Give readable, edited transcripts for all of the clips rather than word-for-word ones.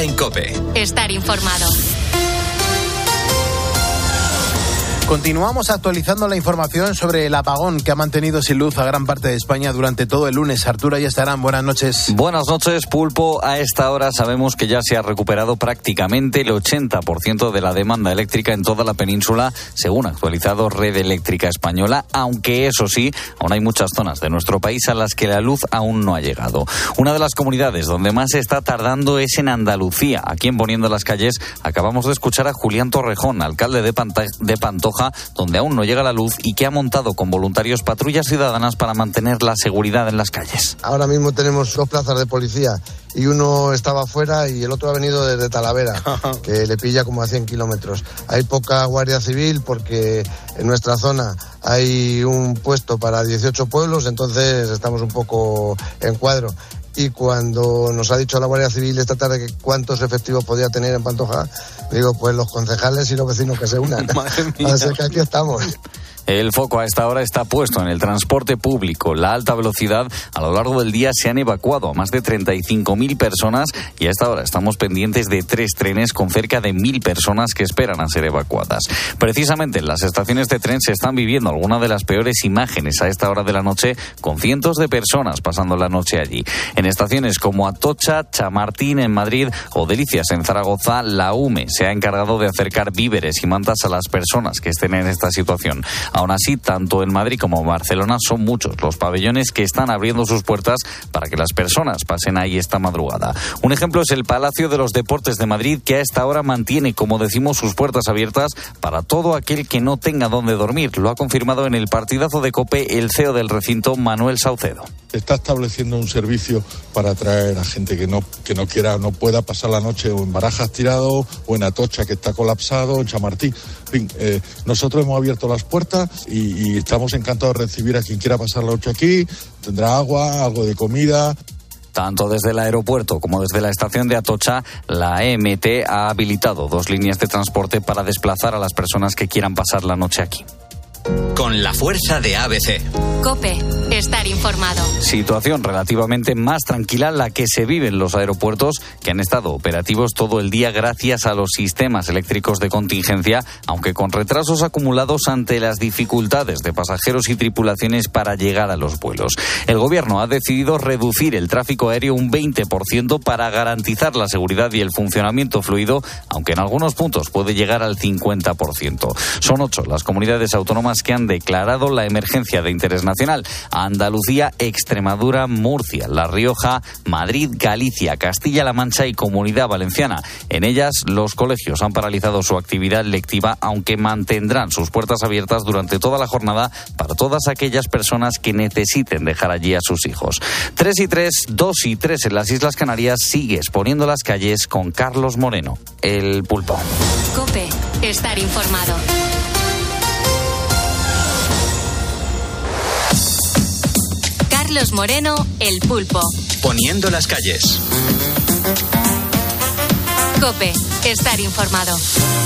en COPE. Estar informado. Continuamos actualizando la información sobre el apagón que ha mantenido sin luz a gran parte de España durante todo el lunes. Arturo Ayestarán, buenas noches. Buenas noches, Pulpo. A esta hora sabemos que ya se ha recuperado prácticamente el 80% de la demanda eléctrica en toda la península, según ha actualizado Red Eléctrica Española, aunque eso sí, aún hay muchas zonas de nuestro país a las que la luz aún no ha llegado. Una de las comunidades donde más se está tardando es en Andalucía. Aquí en Poniendo las Calles acabamos de escuchar a Julián Torrejón, alcalde de Pantoja, donde aún no llega la luz y que ha montado con voluntarios patrullas ciudadanas para mantener la seguridad en las calles. Ahora mismo tenemos 2 plazas de policía y uno estaba afuera y el otro ha venido desde Talavera, que le pilla como a 100 kilómetros. Hay poca guardia civil porque en nuestra zona hay un puesto para 18 pueblos, entonces estamos un poco en cuadro. Y cuando nos ha dicho la Guardia Civil esta tarde que cuántos efectivos podía tener en Pantoja, digo, pues los concejales y los vecinos que se unan. Así que aquí estamos. El foco a esta hora está puesto en el transporte público. La alta velocidad, a lo largo del día se han evacuado a más de 35.000 personas y a esta hora estamos pendientes de 3 trenes con cerca de 1.000 personas que esperan a ser evacuadas. Precisamente en las estaciones de tren se están viviendo algunas de las peores imágenes a esta hora de la noche, con cientos de personas pasando la noche allí. En estaciones como Atocha, Chamartín en Madrid o Delicias en Zaragoza, la UME se ha encargado de acercar víveres y mantas a las personas que estén en esta situación. Aún así, tanto en Madrid como en Barcelona son muchos los pabellones que están abriendo sus puertas para que las personas pasen ahí esta madrugada. Un ejemplo es el Palacio de los Deportes de Madrid, que a esta hora mantiene, como decimos, sus puertas abiertas para todo aquel que no tenga dónde dormir. Lo ha confirmado en el partidazo de COPE el CEO del recinto, Manuel Saucedo. Está estableciendo un servicio para atraer a gente que no quiera o no pueda pasar la noche o en Barajas tirado o en Atocha que está colapsado, en Chamartín. En fin, nosotros hemos abierto las puertas y estamos encantados de recibir a quien quiera pasar la noche aquí. Tendrá agua, algo de comida. Tanto desde el aeropuerto como desde la estación de Atocha, la EMT ha habilitado 2 líneas de transporte para desplazar a las personas que quieran pasar la noche aquí. Con la fuerza de ABC. COPE. Estar informado. Situación relativamente más tranquila la que se vive en los aeropuertos, que han estado operativos todo el día gracias a los sistemas eléctricos de contingencia, aunque con retrasos acumulados ante las dificultades de pasajeros y tripulaciones para llegar a los vuelos. El gobierno ha decidido reducir el tráfico aéreo un 20% para garantizar la seguridad y el funcionamiento fluido, aunque en algunos puntos puede llegar al 50%. Son 8 las comunidades autónomas que han declarado la emergencia de interés nacional: Andalucía, Extremadura, Murcia, La Rioja, Madrid, Galicia, Castilla-La Mancha y Comunidad Valenciana. En ellas, los colegios han paralizado su actividad lectiva, aunque mantendrán sus puertas abiertas durante toda la jornada para todas aquellas personas que necesiten dejar allí a sus hijos. 3 y 3, 2 y 3 en las Islas Canarias. Sigues Poniendo las Calles con Carlos Moreno, el Pulpo. COPE. Estar informado. Carlos Moreno, el Pulpo. Poniendo las Calles. COPE. Estar informado.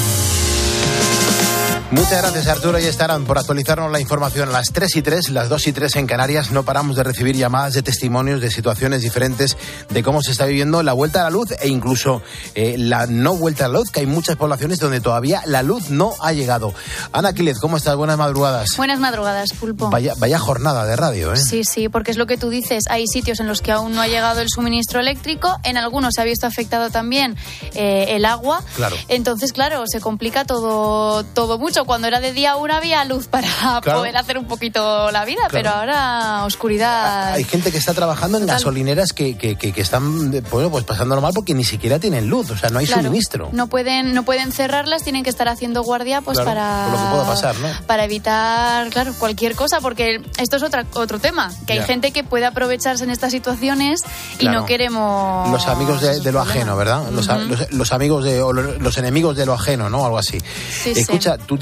Muchas gracias, Arturo Ayestarán, por actualizarnos la información. A las 3 y 3, las 2 y 3 en Canarias, no paramos de recibir llamadas de testimonios de situaciones diferentes de cómo se está viviendo la vuelta a la luz e incluso la no vuelta a la luz, que hay muchas poblaciones donde todavía la luz no ha llegado. Ana Quílez, ¿cómo estás? Buenas madrugadas. Buenas madrugadas, Pulpo. Vaya jornada de radio, ¿eh? Sí, porque es lo que tú dices. Hay sitios en los que aún no ha llegado el suministro eléctrico, en algunos se ha visto afectado también el agua. Claro. Entonces, claro, se complica todo mucho. Cuando era de día aún había luz para poder hacer un poquito la vida, pero ahora oscuridad. Hay gente que está trabajando en gasolineras que están pues pasándolo mal porque ni siquiera tienen luz, o sea, no hay suministro. No pueden cerrarlas, tienen que estar haciendo guardia pues para por lo que pueda pasar, ¿no? Para evitar, cualquier cosa, porque esto es otro tema, que hay gente que puede aprovecharse en estas situaciones y no queremos. Los amigos de lo ajeno, ¿verdad? Los amigos los enemigos de lo ajeno, ¿no? Algo así. Sí, Escucha, ¿tú tienes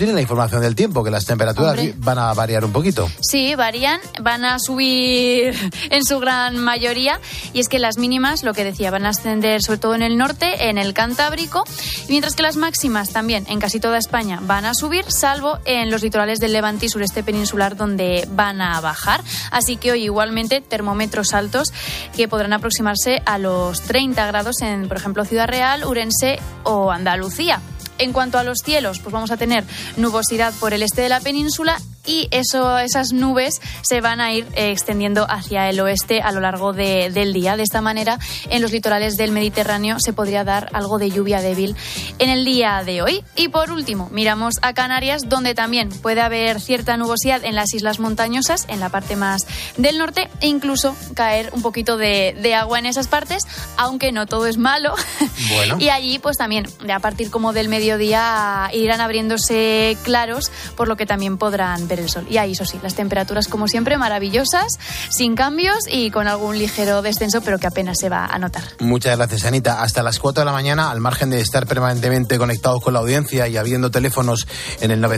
tiene la información del tiempo, que las temperaturas van a variar un poquito. Sí, varían, van a subir en su gran mayoría, y es que las mínimas, lo que decía, van a ascender sobre todo en el norte, en el Cantábrico, mientras que las máximas también en casi toda España van a subir, salvo en los litorales del Levante y sureste peninsular, donde van a bajar. Así que hoy igualmente termómetros altos que podrán aproximarse a los 30 grados en, por ejemplo, Ciudad Real, Urense o Andalucía. En cuanto a los cielos, pues vamos a tener nubosidad por el este de la península, y esas nubes se van a ir extendiendo hacia el oeste a lo largo del día. De esta manera, en los litorales del Mediterráneo se podría dar algo de lluvia débil en el día de hoy. Y por último, miramos a Canarias, donde también puede haber cierta nubosidad en las islas montañosas, en la parte más del norte, e incluso caer un poquito de agua en esas partes, aunque no todo es malo. Bueno. Y allí, pues también, a partir como del mediodía, irán abriéndose claros, por lo que también podrán ver el sol. Y ahí, eso sí, las temperaturas como siempre maravillosas, sin cambios y con algún ligero descenso, pero que apenas se va a notar. Muchas gracias, Anita. Hasta las 4 de la mañana, al margen de estar permanentemente conectados con la audiencia y habiendo teléfonos en el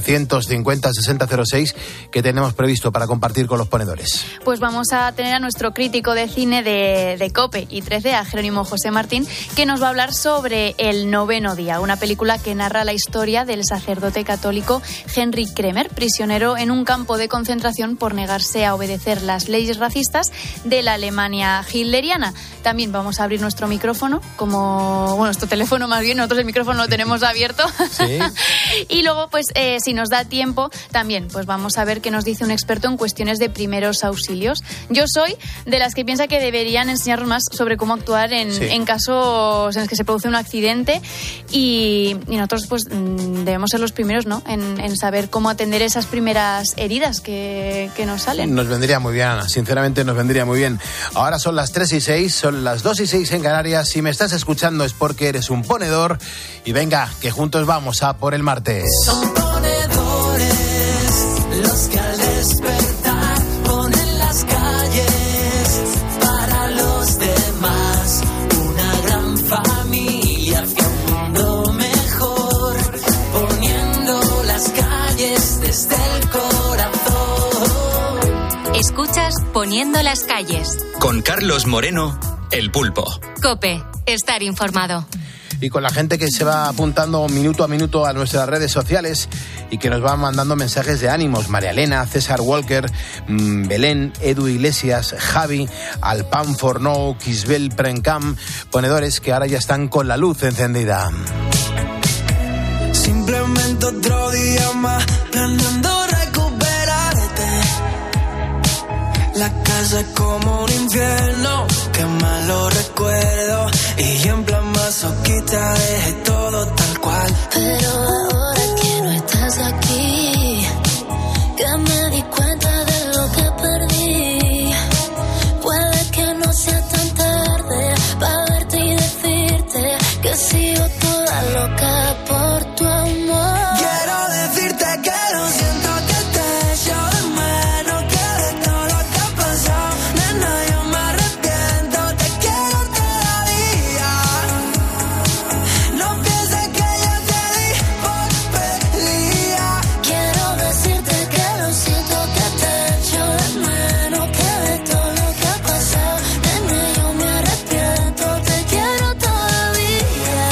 950-6006 que tenemos previsto para compartir con los ponedores. Pues vamos a tener a nuestro crítico de cine de COPE y 13, a Jerónimo José Martín, que nos va a hablar sobre El noveno día, una película que narra la historia del sacerdote católico Henry Kremer, prisionero en un campo de concentración por negarse a obedecer las leyes racistas de la Alemania hitleriana. También vamos a abrir nuestro micrófono, nuestro teléfono más bien, nosotros el micrófono lo tenemos abierto. ¿Sí? Y luego, pues, si nos da tiempo, también pues vamos a ver qué nos dice un experto en cuestiones de primeros auxilios. Yo soy de las que piensa que deberían enseñarnos más sobre cómo actuar en casos en los que se produce un accidente, y nosotros pues debemos ser los primeros, ¿no?, en saber cómo atender esas primeras heridas que nos salen. Nos vendría muy bien, Ana, sinceramente nos vendría muy bien. Ahora son las 3:06, son las 2:06 en Canarias. Si me estás escuchando es porque eres un ponedor, y venga, que juntos vamos a por el martes. Son ponedores los que al despertar ponen las calles para los demás, una gran familia hacia un mundo mejor, poniendo las calles desde el corazón. Escuchas Poniendo las calles. Con Carlos Moreno, El Pulpo. COPE, estar informado. Y con la gente que se va apuntando minuto a minuto a nuestras redes sociales y que nos va mandando mensajes de ánimos. María Elena, César Walker, Belén, Edu Iglesias, Javi, Alpan Fornou, Kisbel Prencam, ponedores que ahora ya están con la luz encendida. Simplemente otro día más, planeando recuperarte. La casa es como un infierno, qué malo recuerdo. Y en plan masoquista dejé todo tal cual. Pero ahora que no estás aquí, que me di cuenta de lo que perdí. Puede que no sea tan tarde para verte y decirte que sigo toda loca por tu amor. Quiero decirte que lo siento, que te echo de menos, que de todo lo que ha pasado, nena, yo me arrepiento, te quiero todavía. No pienses que yo te di por perdida. Quiero decirte que lo siento, que te echo de menos, que de todo lo que ha pasado, nena, yo me arrepiento, te quiero todavía.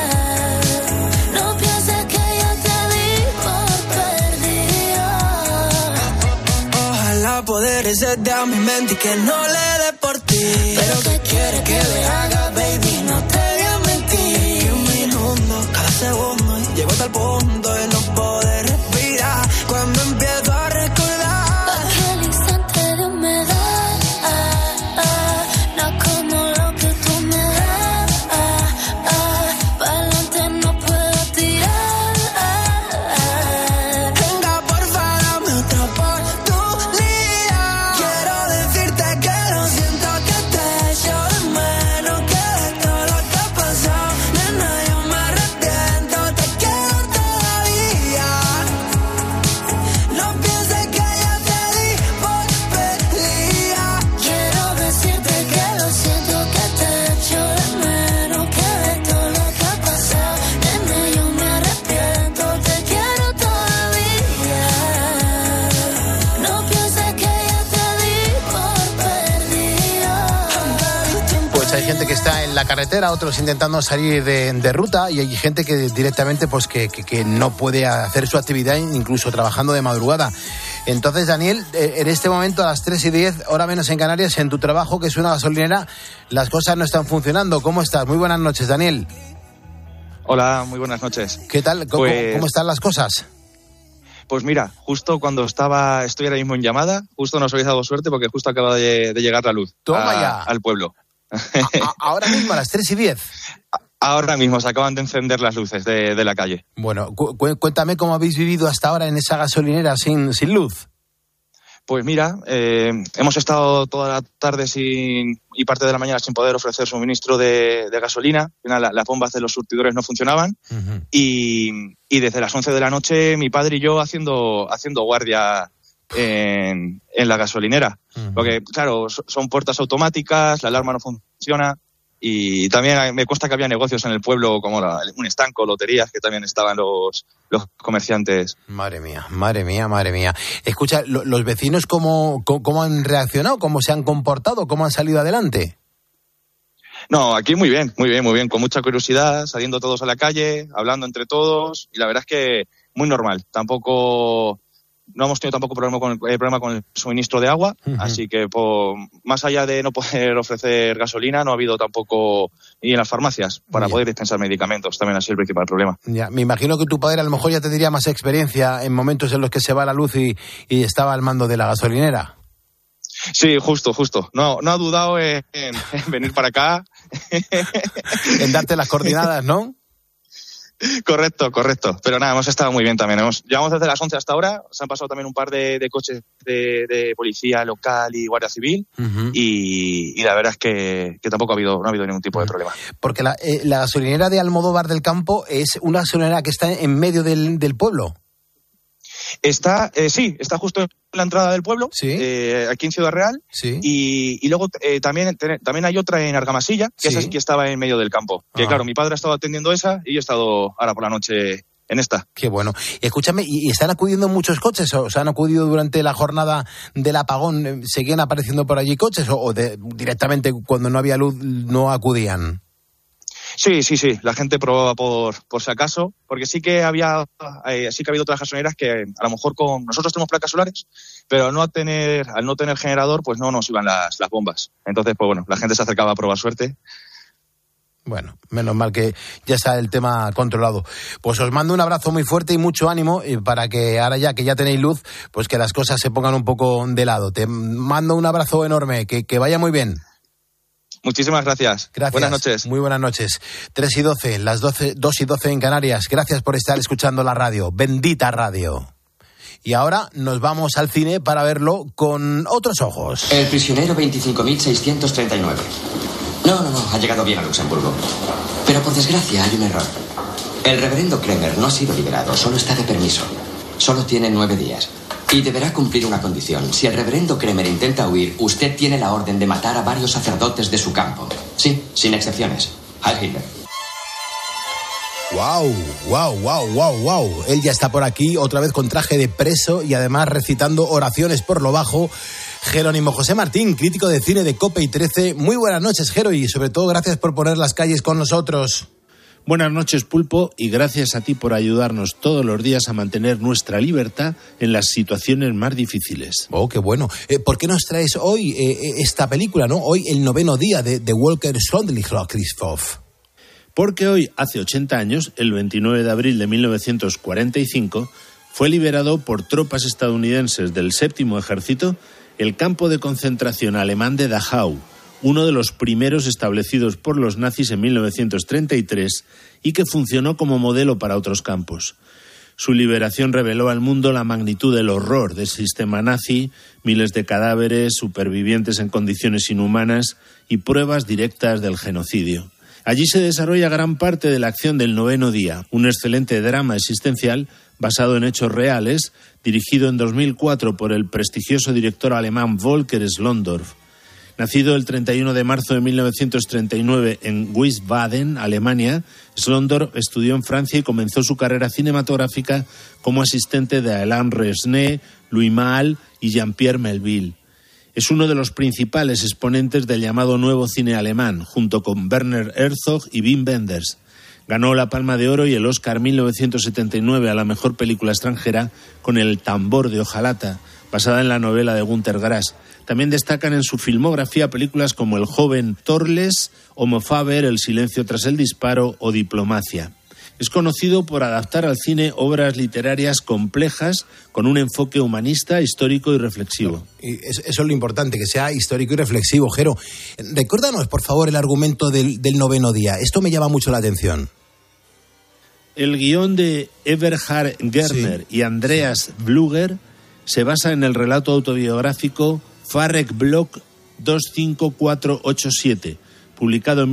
No pienses que yo te di por perdida. Ojalá poder hacerte a mi mente y que no le dé por ti. Pero ¿qué quieres que le haga, baby? No te voy a mentir. Un minuto, cada segundo, y llego hasta el punto de no poder respirar. Cuando empiezo a recordar Aquel instante de humedad, no como lo que tú me das. Pa'lante no puedo tirar. venga, porfa, dame otra oportunidad. Quiero decirte que lo siento, que te echo de menos, que de todo lo que ha la carretera, otros intentando salir de ruta, y hay gente que directamente pues que no puede hacer su actividad, incluso trabajando de madrugada. Entonces, Daniel, en este momento a las 3:10, hora menos en Canarias, en tu trabajo, que es una gasolinera, las cosas no están funcionando. ¿Cómo estás? Muy buenas noches, Daniel. Hola, muy buenas noches. ¿Qué tal? ¿Cómo están las cosas? Pues mira, justo cuando estoy ahora mismo en llamada, justo nos habéis dado suerte porque justo acaba de llegar la luz al pueblo. Ahora mismo a las 3:10. Ahora mismo se acaban de encender las luces de la calle. Bueno, cuéntame cómo habéis vivido hasta ahora en esa gasolinera sin luz. Pues mira, hemos estado toda la tarde y parte de la mañana sin poder ofrecer suministro de gasolina. Al final, las bombas de los surtidores no funcionaban. Uh-huh. Y desde las 11 de la noche mi padre y yo haciendo guardia en la gasolinera. Uh-huh. Porque, claro, son puertas automáticas, la alarma no funciona. Y también me consta que había negocios en el pueblo como un estanco, loterías, que también estaban los comerciantes. Madre mía. Escucha, ¿los vecinos cómo han reaccionado? ¿Cómo se han comportado? ¿Cómo han salido adelante? No, aquí muy bien, con mucha curiosidad, saliendo todos a la calle, hablando entre todos, y la verdad es que muy normal. No hemos tenido tampoco problema con el suministro de agua, uh-huh. Así que más allá de no poder ofrecer gasolina, no ha habido tampoco, y en las farmacias, para poder dispensar medicamentos, también ha sido el principal problema. Ya, me imagino que tu padre a lo mejor ya tendría más experiencia en momentos en los que se va la luz y estaba al mando de la gasolinera. Sí, justo. No ha dudado en venir para acá. En darte las coordenadas, ¿no? Correcto. Pero nada, hemos estado muy bien también. Llevamos desde las 11 hasta ahora. Se han pasado también un par de coches de policía local y guardia civil. Uh-huh. Y la verdad es que tampoco no ha habido ningún tipo de problema. Porque la gasolinera de Almodóvar del Campo es una gasolinera que está en medio del pueblo. Está justo en la entrada del pueblo, ¿sí? Aquí en Ciudad Real, ¿sí? Y luego también hay otra en Argamasilla, que ¿sí? Esa sí que estaba en medio del campo. Que claro, mi padre ha estado atendiendo esa y yo he estado ahora por la noche en esta. Qué bueno. Escúchame, ¿y están acudiendo muchos coches? ¿O sea, han acudido durante la jornada del apagón? ¿Seguían apareciendo por allí coches? ¿O directamente cuando no había luz no acudían? Sí. La gente probaba por si acaso, porque sí que ha habido otras gasolineras que a lo mejor nosotros tenemos placas solares, pero al no tener generador, pues no nos iban las bombas. Entonces, pues bueno, la gente se acercaba a probar suerte. Bueno, menos mal que ya está el tema controlado. Pues os mando un abrazo muy fuerte y mucho ánimo para que ahora ya que ya tenéis luz, pues que las cosas se pongan un poco de lado. Te mando un abrazo enorme, que vaya muy bien. Muchísimas gracias. Buenas noches. Muy buenas noches. 3:12, las 2:12 en Canarias. Gracias por estar escuchando la radio. Bendita radio. Y ahora nos vamos al cine para verlo con otros ojos. El prisionero 25.639. No, ha llegado bien a Luxemburgo. Pero por desgracia hay un error. El reverendo Kremer no ha sido liberado, solo está de permiso. Solo tiene 9 días. Y deberá cumplir una condición. Si el reverendo Kremer intenta huir, usted tiene la orden de matar a varios sacerdotes de su campo. Sí, sin excepciones. Heil Hitler. ¡Wow! Él ya está por aquí, otra vez con traje de preso y además recitando oraciones por lo bajo. Jerónimo José Martín, crítico de cine de COPE y 13. Muy buenas noches, Jero, y sobre todo gracias por poner las calles con nosotros. Buenas noches, Pulpo, y gracias a ti por ayudarnos todos los días a mantener nuestra libertad en las situaciones más difíciles. Oh, qué bueno. ¿Por qué nos traes hoy esta película, no? Hoy el 9º día de Walker Sondlichloff. Porque hoy, hace 80 años, el 29 de abril de 1945, fue liberado por tropas estadounidenses del 7º Ejército el campo de concentración alemán de Dachau, uno de los primeros establecidos por los nazis en 1933 y que funcionó como modelo para otros campos. Su liberación reveló al mundo la magnitud del horror del sistema nazi, miles de cadáveres, supervivientes en condiciones inhumanas y pruebas directas del genocidio. Allí se desarrolla gran parte de la acción del 9º día, un excelente drama existencial basado en hechos reales, dirigido en 2004 por el prestigioso director alemán Volker Schlöndorff. Nacido el 31 de marzo de 1939 en Wiesbaden, Alemania, Schlöndorff estudió en Francia y comenzó su carrera cinematográfica como asistente de Alain Resnais, Louis Malle y Jean-Pierre Melville. Es uno de los principales exponentes del llamado nuevo cine alemán, junto con Werner Herzog y Wim Wenders. Ganó la Palma de Oro y el Oscar 1979 a la mejor película extranjera con El tambor de hojalata, basada en la novela de Günter Grass. También destacan en su filmografía películas como El joven Torles, Homo Faber, El silencio tras el disparo o Diplomacia. Es conocido por adaptar al cine obras literarias complejas con un enfoque humanista, histórico y reflexivo. Y eso es lo importante, que sea histórico y reflexivo. Jero, recuérdanos, por favor, el argumento del noveno día. Esto me llama mucho la atención. El guión de Eberhard Gerner y Andreas Blüger se basa en el relato autobiográfico Farek Block 25487, publicado en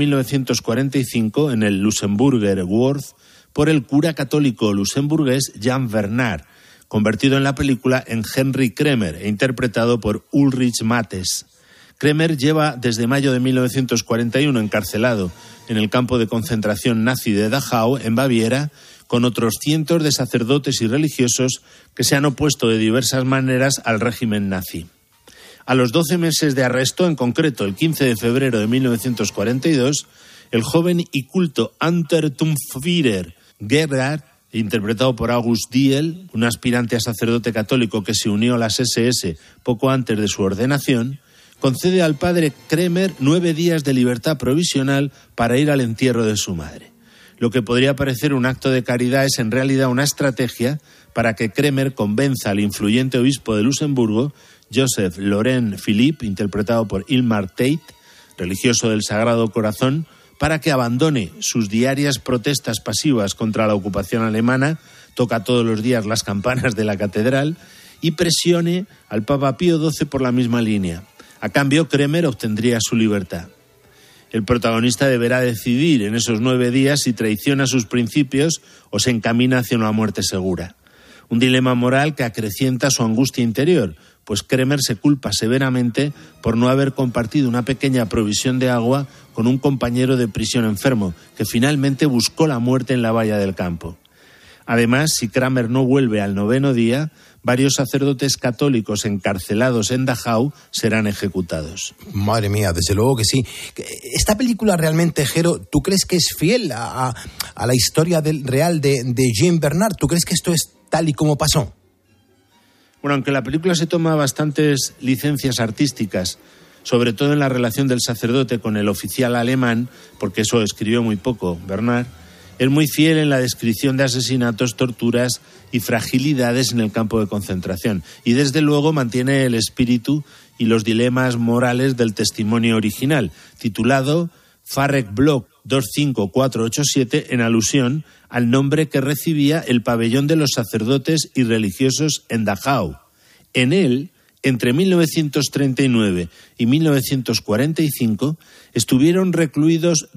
1945 en el Luxemburger World por el cura católico luxemburgués Jan Bernard, convertido en la película en Henry Kremer e interpretado por Ulrich Mattes. Kremer lleva desde mayo de 1941 encarcelado en el campo de concentración nazi de Dachau, en Baviera, con otros cientos de sacerdotes y religiosos que se han opuesto de diversas maneras al régimen nazi. A los 12 meses de arresto, en concreto el 15 de febrero de 1942, el joven y culto Unterturmführer Gerhard, interpretado por August Diel, un aspirante a sacerdote católico que se unió a las SS poco antes de su ordenación, concede al padre Kremer 9 días de libertad provisional para ir al entierro de su madre. Lo que podría parecer un acto de caridad es en realidad una estrategia para que Kremer convenza al influyente obispo de Luxemburgo, Joseph Laurent Philippe, interpretado por Ilmar Tate, religioso del Sagrado Corazón, para que abandone sus diarias protestas pasivas contra la ocupación alemana, toca todos los días las campanas de la catedral y presione al Papa Pío XII por la misma línea. A cambio, Kremer obtendría su libertad. El protagonista deberá decidir en esos 9 días si traiciona sus principios o se encamina hacia una muerte segura. Un dilema moral que acrecienta su angustia interior, pues Kremer se culpa severamente por no haber compartido una pequeña provisión de agua con un compañero de prisión enfermo, que finalmente buscó la muerte en la valla del campo. Además, si Kremer no vuelve al 9º día, varios sacerdotes católicos encarcelados en Dachau serán ejecutados. Madre mía, desde luego que sí. Esta película realmente, Jero, ¿tú crees que es fiel a la historia real de Jean Bernard? ¿Tú crees que esto es tal y como pasó? Bueno, aunque la película se toma bastantes licencias artísticas, sobre todo en la relación del sacerdote con el oficial alemán, porque eso escribió muy poco Bernard, es muy fiel en la descripción de asesinatos, torturas y fragilidades en el campo de concentración. Y desde luego mantiene el espíritu y los dilemas morales del testimonio original, titulado Farek Block 25487, en alusión al nombre que recibía el pabellón de los sacerdotes y religiosos en Dachau. En él, entre 1939 y 1945, estuvieron recluidos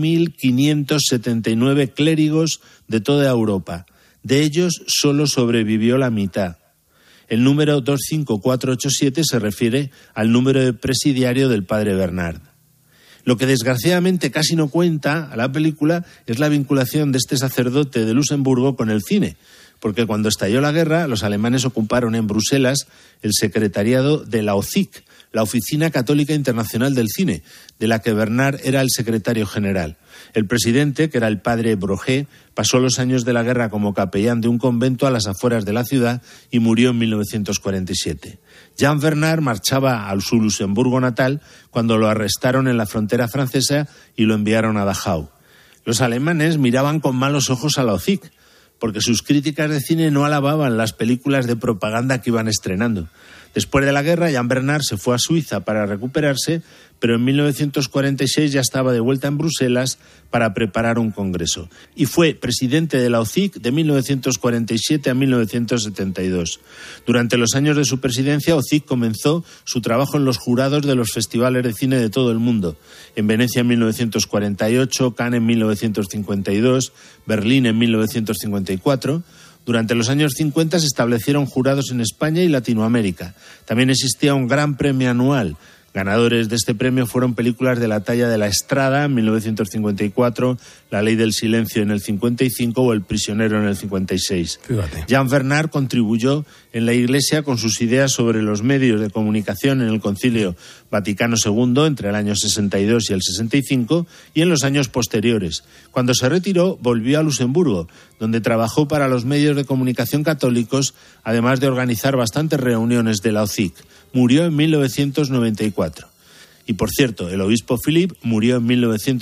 2.579 clérigos de toda Europa. De ellos, solo sobrevivió la mitad. El número 25487 se refiere al número de presidiario del padre Bernard. Lo que desgraciadamente casi no cuenta a la película es la vinculación de este sacerdote de Luxemburgo con el cine, porque cuando estalló la guerra, los alemanes ocuparon en Bruselas el secretariado de la OCIC, la Oficina Católica Internacional del Cine, de la que Bernard era el secretario general. El presidente, que era el padre Broget, pasó los años de la guerra como capellán de un convento a las afueras de la ciudad y murió en 1947. Jean Bernard marchaba a su Luxemburgo natal cuando lo arrestaron en la frontera francesa y lo enviaron a Dachau. Los alemanes miraban con malos ojos a la OCIC, porque sus críticas de cine no alababan las películas de propaganda que iban estrenando. Después de la guerra, Jean Bernard se fue a Suiza para recuperarse, pero en 1946 ya estaba de vuelta en Bruselas para preparar un congreso. Y fue presidente de la OCIC de 1947 a 1972. Durante los años de su presidencia, OCIC comenzó su trabajo en los jurados de los festivales de cine de todo el mundo. En Venecia en 1948, Cannes en 1952, Berlín en 1954... Durante los años 50 se establecieron jurados en España y Latinoamérica. También existía un gran premio anual. Ganadores de este premio fueron películas de la talla de La Estrada en 1954, La ley del silencio en el 55 o El prisionero en el 56. Fíjate. Jean Bernard contribuyó en la Iglesia con sus ideas sobre los medios de comunicación en el Concilio Vaticano II entre el año 62 y el 65 y en los años posteriores. Cuando se retiró, volvió a Luxemburgo, donde trabajó para los medios de comunicación católicos, además de organizar bastantes reuniones de la OCIC. Murió en 1994. Y, por cierto, el obispo Philippe murió en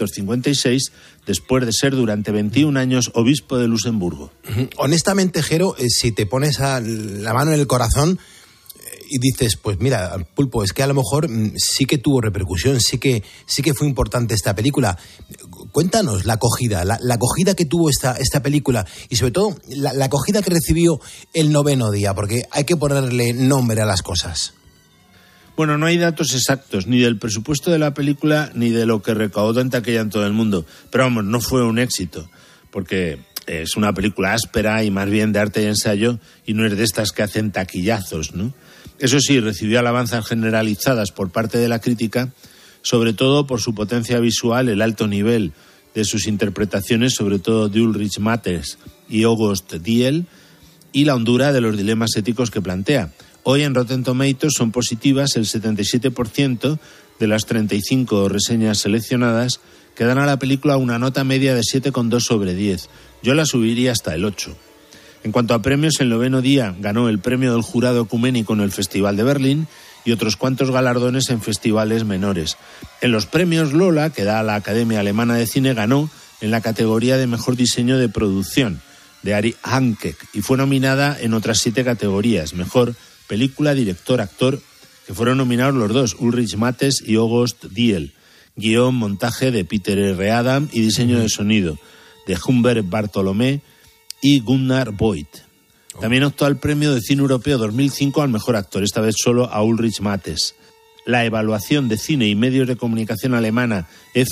1956, después de ser durante 21 años obispo de Luxemburgo. Honestamente, Jero, si te pones la mano en el corazón y dices, pues mira, Pulpo, es que a lo mejor sí que tuvo repercusión, sí que fue importante esta película. Cuéntanos la acogida, la acogida que tuvo esta película y sobre todo la acogida que recibió el 9º día, porque hay que ponerle nombre a las cosas. Bueno, no hay datos exactos, ni del presupuesto de la película, ni de lo que recaudó en taquilla en todo el mundo. Pero vamos, no fue un éxito, porque es una película áspera y más bien de arte y ensayo, y no es de estas que hacen taquillazos, ¿no? Eso sí, recibió alabanzas generalizadas por parte de la crítica, sobre todo por su potencia visual, el alto nivel de sus interpretaciones, sobre todo de Ulrich Mattes y August Diel, y la hondura de los dilemas éticos que plantea. Hoy en Rotten Tomatoes son positivas el 77% de las 35 reseñas seleccionadas, que dan a la película una nota media de 7,2 sobre 10. Yo la subiría hasta el 8. En cuanto a premios, el 9º día ganó el premio del jurado ecuménico en el Festival de Berlín y otros cuantos galardones en festivales menores. En los premios Lola, que da la Academia Alemana de Cine, ganó en la categoría de Mejor Diseño de Producción, de Ari Hanke, y fue nominada en otras 7 categorías, Mejor Película, Director, Actor, que fueron nominados los dos, Ulrich Mattes y August Diel. Guión, montaje de Peter R. Adam y diseño de sonido de Humbert Bartolomé y Gunnar Voigt. También optó al premio de Cine Europeo 2005 al Mejor Actor, esta vez solo a Ulrich Mattes. La evaluación de cine y medios de comunicación alemana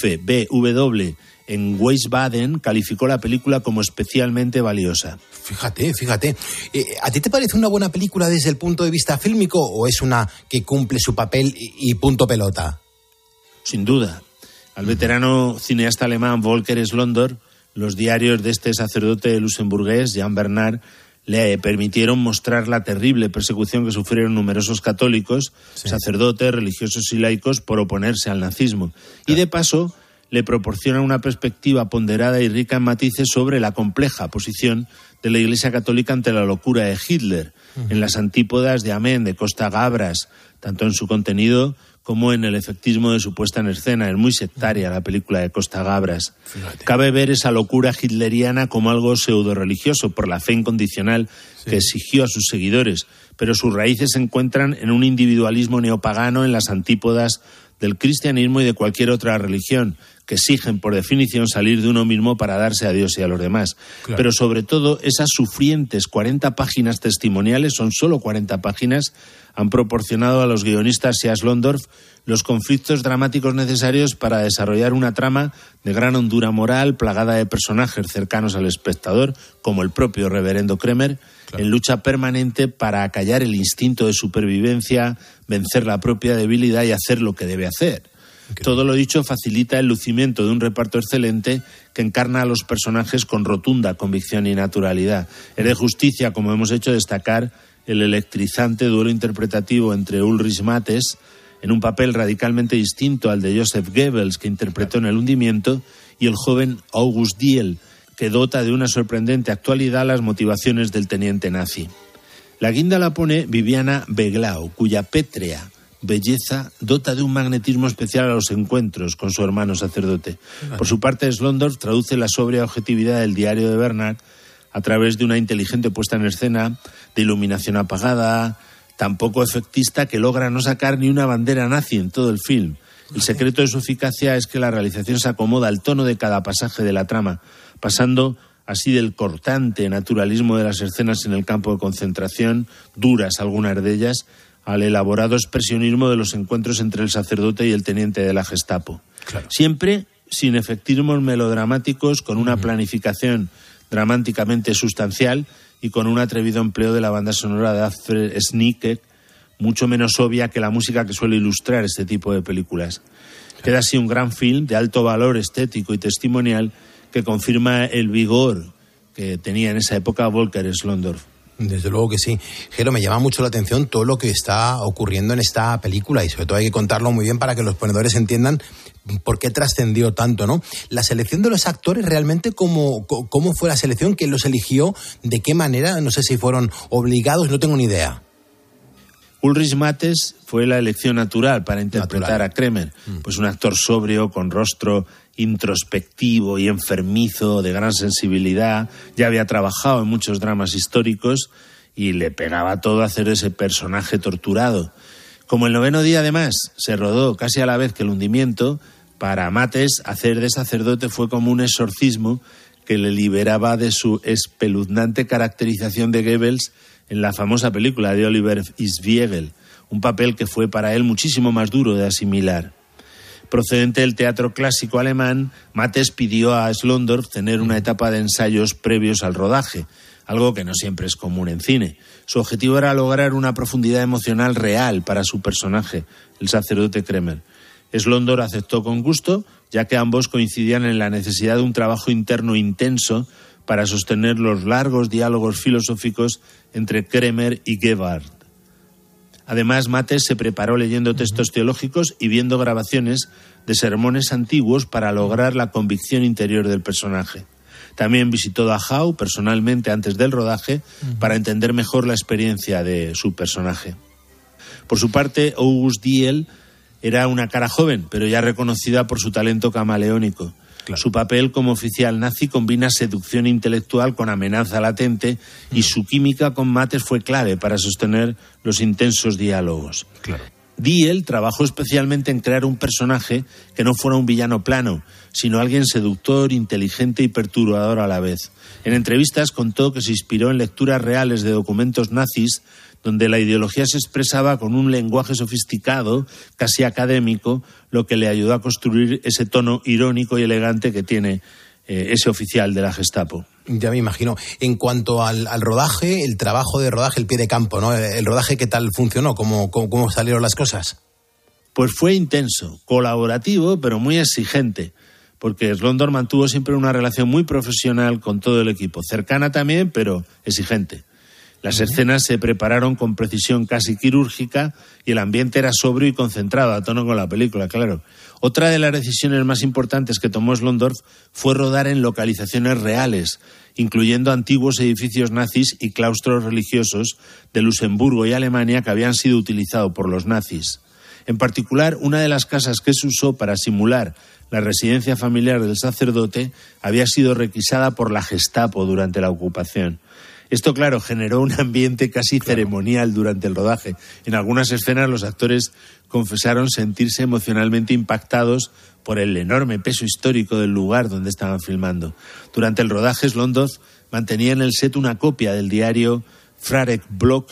FBW en Wiesbaden calificó la película como especialmente valiosa. Fíjate. ¿A ti te parece una buena película desde el punto de vista fílmico o es una que cumple su papel y punto pelota? Sin duda. Al veterano cineasta alemán Volker Schlöndorff, los diarios de este sacerdote luxemburgués, Jean Bernard, le permitieron mostrar la terrible persecución que sufrieron numerosos católicos, sacerdotes, religiosos y laicos por oponerse al nazismo. Y de paso le proporciona una perspectiva ponderada y rica en matices sobre la compleja posición de la Iglesia Católica ante la locura de Hitler, en las antípodas de Amén de Costa Gabras, tanto en su contenido como en el efectismo de su puesta en escena. Es muy sectaria la película de Costa Gabras. Fíjate. Cabe ver esa locura hitleriana como algo pseudo-religioso por la fe incondicional que exigió a sus seguidores, pero sus raíces se encuentran en un individualismo neopagano en las antípodas del cristianismo y de cualquier otra religión, que exigen por definición salir de uno mismo para darse a Dios y a los demás. Claro. Pero sobre todo esas sufrientes 40 páginas testimoniales, son solo 40 páginas, han proporcionado a los guionistas y a Schlöndorff los conflictos dramáticos necesarios para desarrollar una trama de gran hondura moral, plagada de personajes cercanos al espectador, como el propio reverendo Kremer, claro, en lucha permanente para acallar el instinto de supervivencia, vencer la propia debilidad y hacer lo que debe hacer. Increíble. Todo lo dicho facilita el lucimiento de un reparto excelente que encarna a los personajes con rotunda convicción y naturalidad. Es de justicia, como hemos hecho, destacar el electrizante duelo interpretativo entre Ulrich Mattes, en un papel radicalmente distinto al de Joseph Goebbels, que interpretó en El hundimiento, y el joven August Diel, que dota de una sorprendente actualidad las motivaciones del teniente nazi. La guinda la pone Viviana Beglau, cuya pétrea belleza dota de un magnetismo especial a los encuentros con su hermano sacerdote. Por su parte, Schlöndorff traduce la sobria objetividad del diario de Bernard a través de una inteligente puesta en escena, de iluminación apagada, tan poco efectista que logra no sacar ni una bandera nazi en todo el film. El secreto de su eficacia es que la realización se acomoda al tono de cada pasaje de la trama, pasando así del cortante naturalismo de las escenas en el campo de concentración, duras algunas de ellas, al elaborado expresionismo de los encuentros entre el sacerdote y el teniente de la Gestapo. Claro. Siempre sin efectismos melodramáticos, con una planificación dramáticamente sustancial y con un atrevido empleo de la banda sonora de Alfred Snicket, mucho menos obvia que la música que suele ilustrar este tipo de películas. Queda así un gran film de alto valor estético y testimonial que confirma el vigor que tenía en esa época Volker Schlöndorff. Desde luego que sí. Jero, me llama mucho la atención todo lo que está ocurriendo en esta película y sobre todo hay que contarlo muy bien para que los ponedores entiendan por qué trascendió tanto, ¿no? La selección de los actores, realmente, ¿cómo fue la selección? ¿Quién los eligió? ¿De qué manera? No sé si fueron obligados, no tengo ni idea. Ulrich Mattes fue la elección natural para interpretar a Kremer. Pues un actor sobrio, con rostro introspectivo y enfermizo, de gran sensibilidad. Ya había trabajado en muchos dramas históricos y le pegaba todo hacer ese personaje torturado. Como El noveno día, además, se rodó casi a la vez que El hundimiento, para Mattes hacer de sacerdote fue como un exorcismo que le liberaba de su espeluznante caracterización de Goebbels en la famosa película de Oliver Isviegel, un papel que fue para él muchísimo más duro de asimilar. Procedente del teatro clásico alemán, Mattes pidió a Schlöndorff tener una etapa de ensayos previos al rodaje, algo que no siempre es común en cine. Su objetivo era lograr una profundidad emocional real para su personaje, el sacerdote Kremer. Schlöndorff aceptó con gusto, ya que ambos coincidían en la necesidad de un trabajo interno intenso para sostener los largos diálogos filosóficos entre Kremer y Gebhardt. Además, Mattes se preparó leyendo textos teológicos y viendo grabaciones de sermones antiguos para lograr la convicción interior del personaje. También visitó Dachau personalmente antes del rodaje para entender mejor la experiencia de su personaje. Por su parte, August Diel era una cara joven, pero ya reconocida por su talento camaleónico. Claro. Su papel como oficial nazi combina seducción intelectual con amenaza latente y su química con Mattes fue clave para sostener los intensos diálogos. Claro. Diel trabajó especialmente en crear un personaje que no fuera un villano plano, sino alguien seductor, inteligente y perturbador a la vez. En entrevistas contó que se inspiró en lecturas reales de documentos nazis donde la ideología se expresaba con un lenguaje sofisticado, casi académico, lo que le ayudó a construir ese tono irónico y elegante que tiene ese oficial de la Gestapo. Ya me imagino. En cuanto al rodaje, el trabajo de rodaje, el pie de campo, ¿no? El rodaje, ¿qué tal funcionó? ¿Cómo salieron las cosas? Pues fue intenso, colaborativo, pero muy exigente, porque Schlöndorff mantuvo siempre una relación muy profesional con todo el equipo, cercana también, pero exigente. Las escenas se prepararon con precisión casi quirúrgica y el ambiente era sobrio y concentrado, a tono con la película, claro. Otra de las decisiones más importantes que tomó Schlöndorff fue rodar en localizaciones reales, incluyendo antiguos edificios nazis y claustros religiosos de Luxemburgo y Alemania que habían sido utilizados por los nazis. En particular, una de las casas que se usó para simular la residencia familiar del sacerdote había sido requisada por la Gestapo durante la ocupación. Esto, claro, generó un ambiente casi ceremonial durante el rodaje. En algunas escenas los actores confesaron sentirse emocionalmente impactados por el enorme peso histórico del lugar donde estaban filmando. Durante el rodaje, Schlöndorff mantenía en el set una copia del diario Frarek Block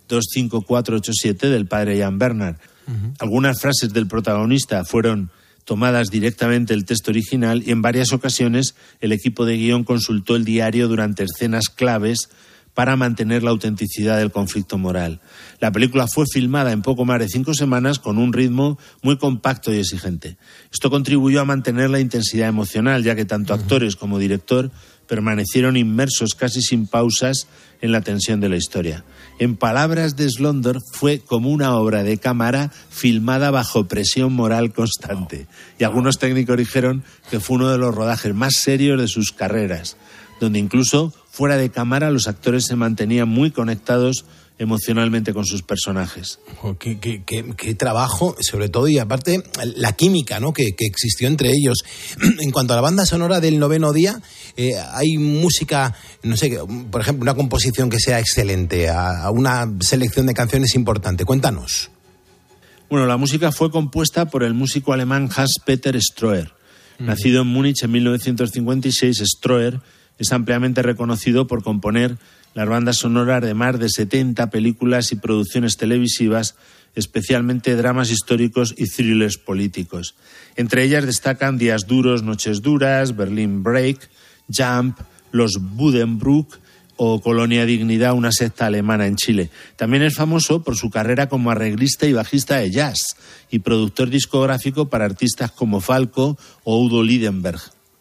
25487 del padre Jan Bernhard. Algunas frases del protagonista fueron tomadas directamente del texto original y en varias ocasiones el equipo de guión consultó el diario durante escenas claves para mantener la autenticidad del conflicto moral. La película fue filmada en poco más de 5 semanas con un ritmo muy compacto y exigente. Esto contribuyó a mantener la intensidad emocional, ya que tanto actores como director permanecieron inmersos casi sin pausas en la tensión de la historia. En palabras de Schlöndorff, fue como una obra de cámara filmada bajo presión moral constante. Y algunos técnicos dijeron que fue uno de los rodajes más serios de sus carreras, donde incluso fuera de cámara los actores se mantenían muy conectados emocionalmente con sus personajes. Qué trabajo, sobre todo, y aparte la química, ¿no?, que existió entre ellos. En cuanto a la banda sonora del noveno día, hay música, no sé, por ejemplo, una composición que sea excelente, a una selección de canciones importante. Cuéntanos. Bueno, la música fue compuesta por el músico alemán Hans-Peter Stroher. Nacido en Múnich en 1956, Stroher es ampliamente reconocido por componer las bandas sonoras de más de 70 películas y producciones televisivas, especialmente dramas históricos y thrillers políticos. Entre ellas destacan Días duros, Noches duras, Berlin Break, Jump, Los Buddenbrook o Colonia Dignidad, una secta alemana en Chile. También es famoso por su carrera como arreglista y bajista de jazz y productor discográfico para artistas como Falco o Udo Lindenberg.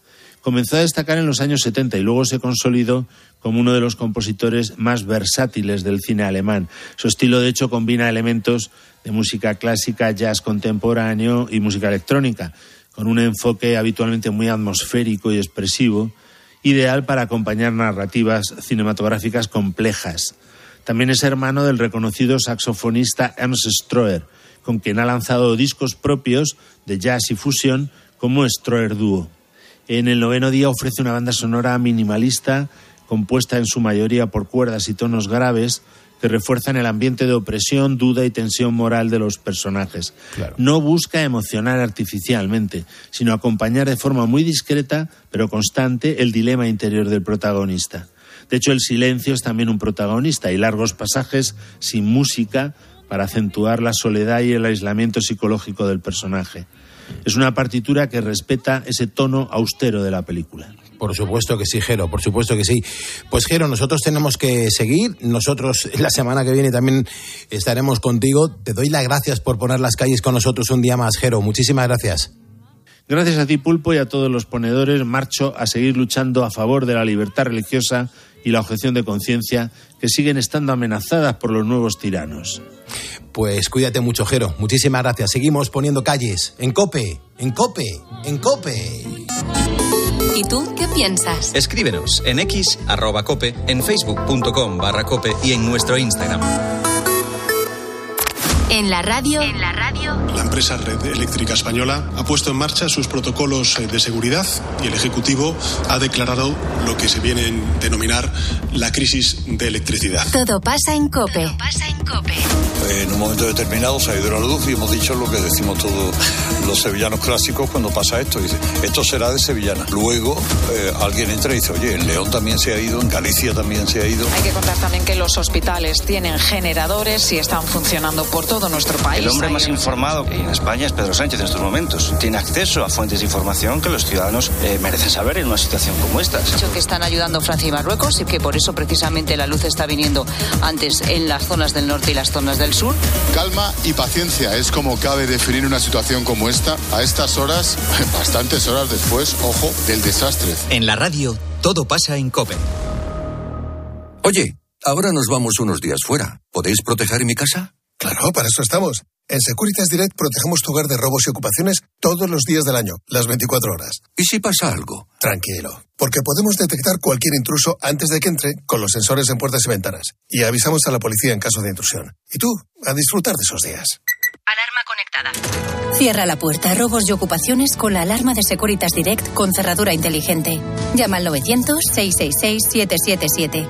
Comenzó a destacar en los años 70 y luego se consolidó como uno de los compositores más versátiles del cine alemán. Su estilo, de hecho, combina elementos de música clásica, jazz contemporáneo y música electrónica, con un enfoque habitualmente muy atmosférico y expresivo, ideal para acompañar narrativas cinematográficas complejas. También es hermano del reconocido saxofonista Ernst Stroher, con quien ha lanzado discos propios de jazz y fusión como Stroher Duo. En el noveno día ofrece una banda sonora minimalista, compuesta en su mayoría por cuerdas y tonos graves, que refuerzan el ambiente de opresión, duda y tensión moral de los personajes. Claro. No busca emocionar artificialmente, sino acompañar de forma muy discreta, pero constante, el dilema interior del protagonista. De hecho, el silencio es también un protagonista y largos pasajes sin música para acentuar la soledad y el aislamiento psicológico del personaje. Es una partitura que respeta ese tono austero de la película. Por supuesto que sí, Jero, por supuesto que sí. Pues, Jero, nosotros tenemos que seguir. Nosotros la semana que viene también estaremos contigo. Te doy las gracias por poner las calles con nosotros un día más, Jero. Muchísimas gracias. Gracias a ti, Pulpo, y a todos los ponedores. Marcho a seguir luchando a favor de la libertad religiosa y la objeción de conciencia, que siguen estando amenazadas por los nuevos tiranos. Pues cuídate mucho, Jero. Muchísimas gracias. Seguimos poniendo calles en COPE, en COPE, en COPE. ¿Y tú qué piensas? Escríbenos en X, @cope, en facebook.com/cope y en nuestro Instagram. En la radio. La empresa Red Eléctrica Española ha puesto en marcha sus protocolos de seguridad y el Ejecutivo ha declarado lo que se viene a denominar la crisis de electricidad. Todo pasa en COPE. En un momento determinado se ha ido la luz y hemos dicho lo que decimos todos los sevillanos clásicos cuando pasa esto. Dice, esto será de sevillana. Luego alguien entra y dice, oye, en León también se ha ido, en Galicia también se ha ido. Hay que contar también que los hospitales tienen generadores y están funcionando por todo nuestro país. El hombre más informado en España es Pedro Sánchez en estos momentos. Tiene acceso a fuentes de información que los ciudadanos merecen saber en una situación como esta. Que están ayudando Francia y Marruecos y que por eso precisamente la luz está viniendo antes en las zonas del norte y las zonas del sur. Calma y paciencia es como cabe definir una situación como esta a estas horas, bastantes horas después, ojo, del desastre. En la radio, todo pasa en COPE. Oye, ahora nos vamos unos días fuera. ¿Podéis proteger mi casa? Claro, para eso estamos. En Securitas Direct protegemos tu hogar de robos y ocupaciones todos los días del año, las 24 horas. ¿Y si pasa algo? Tranquilo, porque podemos detectar cualquier intruso antes de que entre con los sensores en puertas y ventanas. Y avisamos a la policía en caso de intrusión. Y tú, a disfrutar de esos días. Alarma conectada. Cierra la puerta a robos y ocupaciones con la alarma de Securitas Direct con cerradura inteligente. Llama al 900-666-777.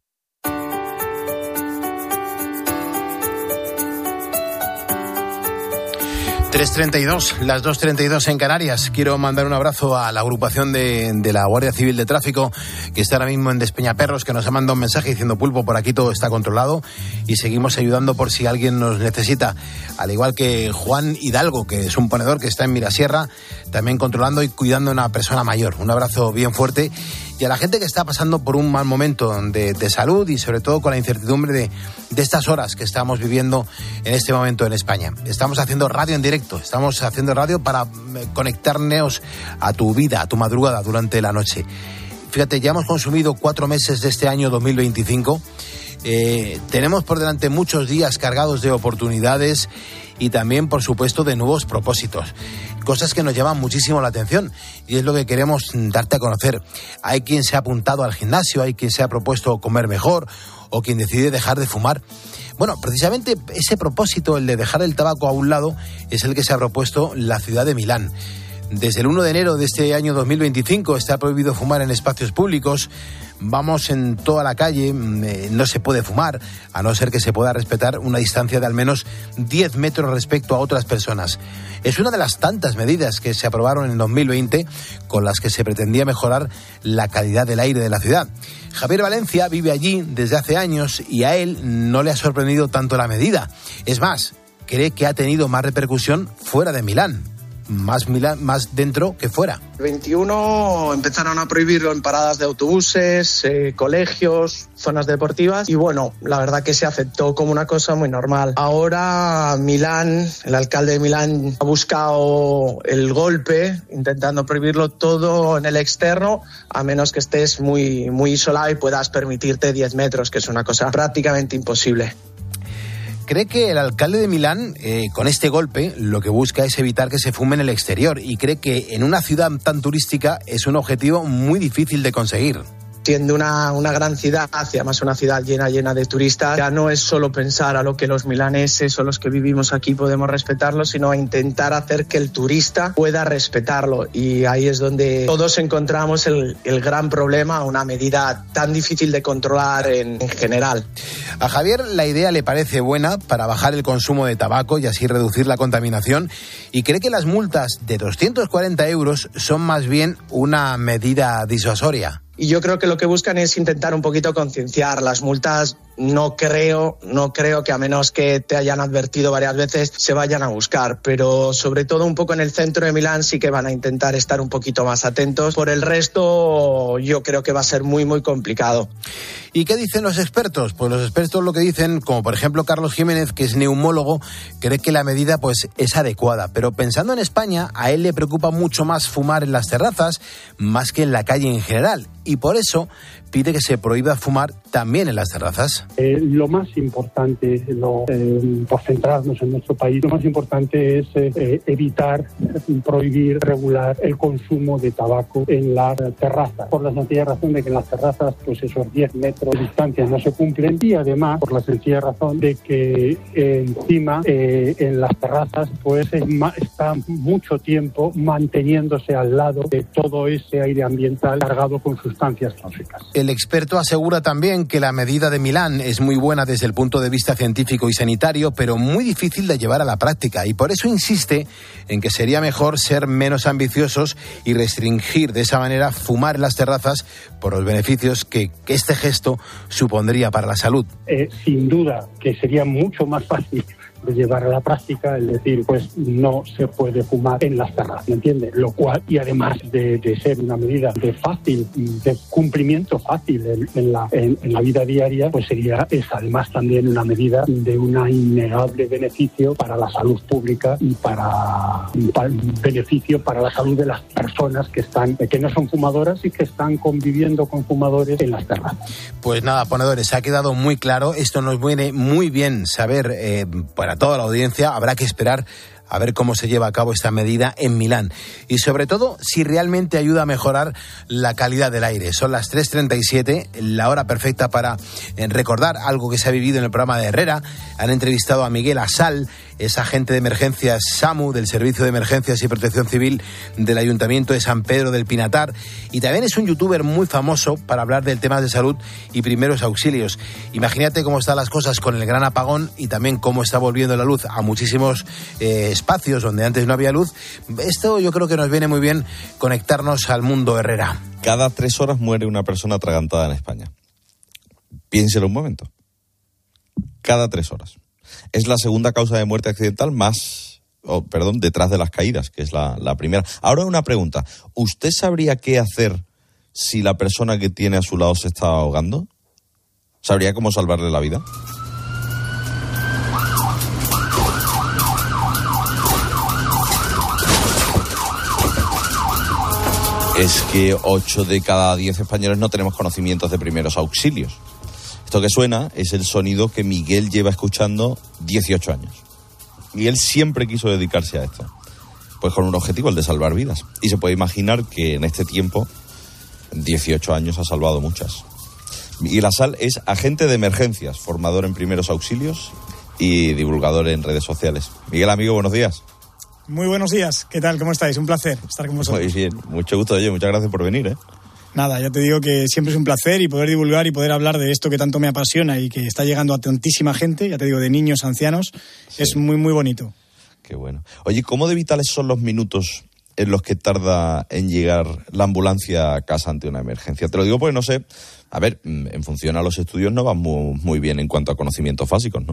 3:32, las 2:32 en Canarias. Quiero mandar un abrazo a la agrupación de la Guardia Civil de Tráfico, que está ahora mismo en Despeñaperros, que nos ha mandado un mensaje diciendo, Pulpo, por aquí todo está controlado y seguimos ayudando por si alguien nos necesita. Al igual que Juan Hidalgo, que es un ponedor que está en Mirasierra, también controlando y cuidando a una persona mayor. Un abrazo bien fuerte. Y a la gente que está pasando por un mal momento de salud y sobre todo con la incertidumbre de estas horas que estamos viviendo en este momento en España. Estamos haciendo radio en directo, estamos haciendo radio para conectarnos a tu vida, a tu madrugada durante la noche. Fíjate, ya hemos consumido 4 meses de este año 2025. Tenemos por delante muchos días cargados de oportunidades y también, por supuesto, de nuevos propósitos. Cosas que nos llaman muchísimo la atención y es lo que queremos darte a conocer. Hay quien se ha apuntado al gimnasio, hay quien se ha propuesto comer mejor o quien decide dejar de fumar. Bueno, precisamente ese propósito, el de dejar el tabaco a un lado, es el que se ha propuesto la ciudad de Milán. Desde el 1 de enero de este año 2025 está prohibido fumar en espacios públicos. Vamos en toda la calle, no se puede fumar, a no ser que se pueda respetar una distancia de al menos 10 metros respecto a otras personas. Es una de las tantas medidas que se aprobaron en 2020 con las que se pretendía mejorar la calidad del aire de la ciudad. Javier Valencia vive allí desde hace años y a él no le ha sorprendido tanto la medida. Es más, cree que ha tenido más repercusión fuera de Milán. más dentro que fuera. El 21 empezaron a prohibirlo en paradas de autobuses, colegios, zonas deportivas y bueno, la verdad que se aceptó como una cosa muy normal. Ahora Milán, el alcalde de Milán ha buscado el golpe intentando prohibirlo todo en el externo, a menos que estés muy, muy isolado y puedas permitirte 10 metros, que es una cosa prácticamente imposible. Cree que el alcalde de Milán, con este golpe, lo que busca es evitar que se fume en el exterior y cree que en una ciudad tan turística es un objetivo muy difícil de conseguir. Siendo una gran ciudad, y además una ciudad llena de turistas, ya no es solo pensar a lo que los milaneses o los que vivimos aquí podemos respetarlo, sino a intentar hacer que el turista pueda respetarlo. Y ahí es donde todos encontramos el gran problema, una medida tan difícil de controlar en general. A Javier la idea le parece buena para bajar el consumo de tabaco y así reducir la contaminación, y cree que las multas de 240 euros son más bien una medida disuasoria. Y yo creo que lo que buscan es intentar un poquito concienciar. Las multas no creo que, a menos que te hayan advertido varias veces, se vayan a buscar. Pero sobre todo un poco en el centro de Milán sí que van a intentar estar un poquito más atentos. Por el resto yo creo que va a ser muy, muy complicado. ¿Y qué dicen los expertos? Pues los expertos lo que dicen, como por ejemplo Carlos Jiménez, que es neumólogo, cree que la medida pues es adecuada. Pero pensando en España, a él le preocupa mucho más fumar en las terrazas, más que en la calle en general. Y por eso pide que se prohíba fumar también en las terrazas. Lo más importante, por centrarnos en nuestro país, lo más importante es evitar, prohibir, regular el consumo de tabaco en las terrazas. Por la sencilla razón de que en las terrazas pues esos 10 metros de distancia no se cumplen, y además por la sencilla razón de que encima en las terrazas pues está mucho tiempo manteniéndose al lado de todo ese aire ambiental cargado con sustancias tóxicas. El experto asegura también que la medida de Milán es muy buena desde el punto de vista científico y sanitario, pero muy difícil de llevar a la práctica, y por eso insiste en que sería mejor ser menos ambiciosos y restringir de esa manera fumar en las terrazas por los beneficios que este gesto supondría para la salud. Sin duda que sería mucho más fácil de llevar a la práctica, es decir, pues no se puede fumar en las terrazas, ¿me entiende? Lo cual, y además de ser una medida de cumplimiento fácil en la vida diaria, pues es además también una medida de un innegable beneficio para la salud pública y para beneficio para la salud de las personas que no son fumadoras y que están conviviendo con fumadores en las terrazas. Pues nada, ponedores, ha quedado muy claro. Esto nos viene muy bien saber para toda la audiencia. Habrá que esperar a ver cómo se lleva a cabo esta medida en Milán y sobre todo si realmente ayuda a mejorar la calidad del aire. Son las 3:37, la hora perfecta para recordar algo que se ha vivido en el programa de Herrera. Han entrevistado a Miguel Asal, es agente de emergencias SAMU del Servicio de Emergencias y Protección Civil del Ayuntamiento de San Pedro del Pinatar, y también es un youtuber muy famoso para hablar del tema de salud y primeros auxilios. Imagínate cómo están las cosas con el gran apagón y también cómo está volviendo la luz a muchísimos espacios donde antes no había luz. Esto yo creo que nos viene muy bien conectarnos al mundo Herrera. Cada 3 horas muere una persona atragantada en España. Piénselo un momento. Cada 3 horas. Es la segunda causa de muerte accidental detrás de las caídas, que es la primera. Ahora una pregunta. ¿Usted sabría qué hacer si la persona que tiene a su lado se está ahogando? ¿Sabría cómo salvarle la vida? Es que 8 de cada 10 españoles no tenemos conocimientos de primeros auxilios. Esto que suena es el sonido que Miguel lleva escuchando 18 años. Miguel siempre quiso dedicarse a esto, pues con un objetivo, el de salvar vidas. Y se puede imaginar que en este tiempo, 18 años, ha salvado muchas. Miguel Asal es agente de emergencias, formador en primeros auxilios y divulgador en redes sociales. Miguel, amigo, buenos días. Muy buenos días, ¿qué tal? ¿Cómo estáis? Un placer estar con vosotros. Muy bien, mucho gusto, oye, muchas gracias por venir, Nada, ya te digo que siempre es un placer y poder divulgar y poder hablar de esto que tanto me apasiona y que está llegando a tantísima gente, ya te digo, de niños, ancianos, sí. Es muy, muy bonito. Qué bueno. Oye, ¿cómo de vitales son los minutos en los que tarda en llegar la ambulancia a casa ante una emergencia? Te lo digo porque no sé, a ver, en función a los estudios no van muy bien en cuanto a conocimientos básicos, ¿no?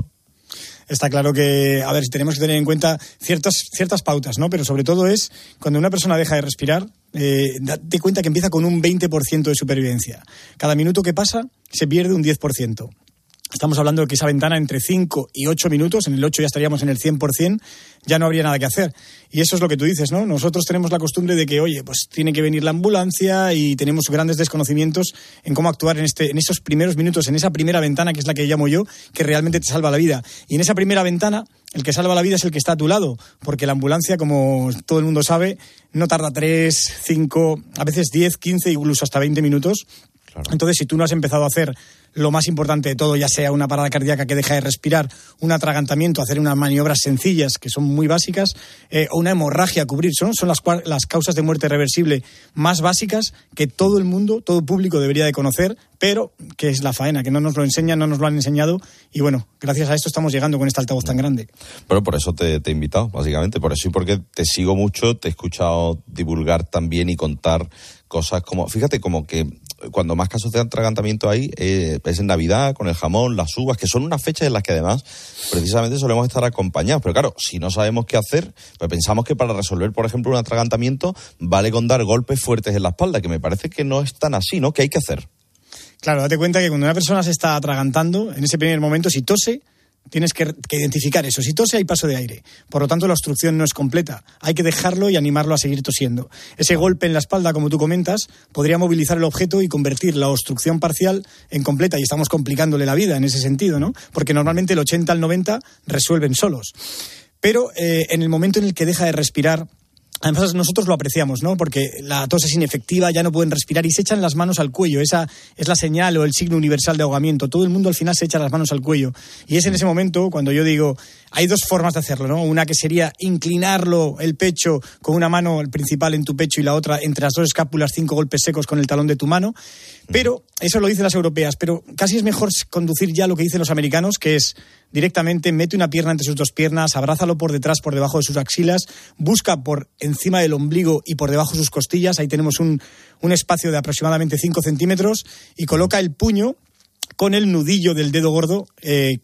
Está claro que, a ver, tenemos que tener en cuenta ciertas pautas, ¿no? Pero sobre todo es cuando una persona deja de respirar, date cuenta que empieza con un 20% de supervivencia. Cada minuto que pasa se pierde un 10%. Estamos hablando de que esa ventana entre 5 y 8 minutos, en el 8 ya estaríamos en el 100%, ya no habría nada que hacer. Y eso es lo que tú dices, ¿no? Nosotros tenemos la costumbre de que, oye, pues tiene que venir la ambulancia y tenemos grandes desconocimientos en cómo actuar en esos primeros minutos, en esa primera ventana, que es la que llamo yo, que realmente te salva la vida. Y en esa primera ventana, el que salva la vida es el que está a tu lado, porque la ambulancia, como todo el mundo sabe, no tarda 3, 5, a veces 10, 15, incluso hasta 20 minutos. Claro. Entonces, si tú no has empezado a hacer lo más importante de todo, ya sea una parada cardíaca que deja de respirar, un atragantamiento, hacer unas maniobras sencillas que son muy básicas, o una hemorragia a cubrir, son las causas de muerte reversible más básicas que todo el mundo, todo público debería de conocer, pero que es la faena, que no nos lo enseñan, no nos lo han enseñado, y bueno, gracias a esto estamos llegando con este altavoz tan grande. Bueno, por eso te he invitado, básicamente, por eso y porque te sigo mucho, te he escuchado divulgar también y contar cosas como, fíjate, como que cuando más casos de atragantamiento hay es en Navidad, con el jamón, las uvas, que son unas fechas en las que además precisamente solemos estar acompañados. Pero claro, si no sabemos qué hacer, pues pensamos que para resolver, por ejemplo, un atragantamiento vale con dar golpes fuertes en la espalda, que me parece que no es tan así, ¿no? ¿Qué hay que hacer? Claro, date cuenta que cuando una persona se está atragantando, en ese primer momento, si tose, tienes que identificar eso. Si tose, hay paso de aire. Por lo tanto, la obstrucción no es completa. Hay que dejarlo y animarlo a seguir tosiendo. Ese golpe en la espalda, como tú comentas, podría movilizar el objeto y convertir la obstrucción parcial en completa. Y estamos complicándole la vida en ese sentido, ¿no? Porque normalmente el 80 al 90 resuelven solos. Pero en el momento en el que deja de respirar, además nosotros lo apreciamos, ¿no? Porque la tos es inefectiva, ya no pueden respirar y se echan las manos al cuello. Esa es la señal o el signo universal de ahogamiento. Todo el mundo al final se echa las manos al cuello. Y es en ese momento cuando yo digo, hay dos formas de hacerlo, ¿no? Una que sería inclinarlo el pecho con una mano, el principal en tu pecho y la otra entre las dos escápulas, 5 golpes secos con el talón de tu mano. Pero eso lo dicen las europeas, pero casi es mejor conducir ya lo que dicen los americanos, que es directamente mete una pierna entre sus dos piernas, abrázalo por detrás, por debajo de sus axilas, busca por encima del ombligo y por debajo de sus costillas, ahí tenemos un espacio de aproximadamente 5 centímetros, y coloca el puño con el nudillo del dedo gordo que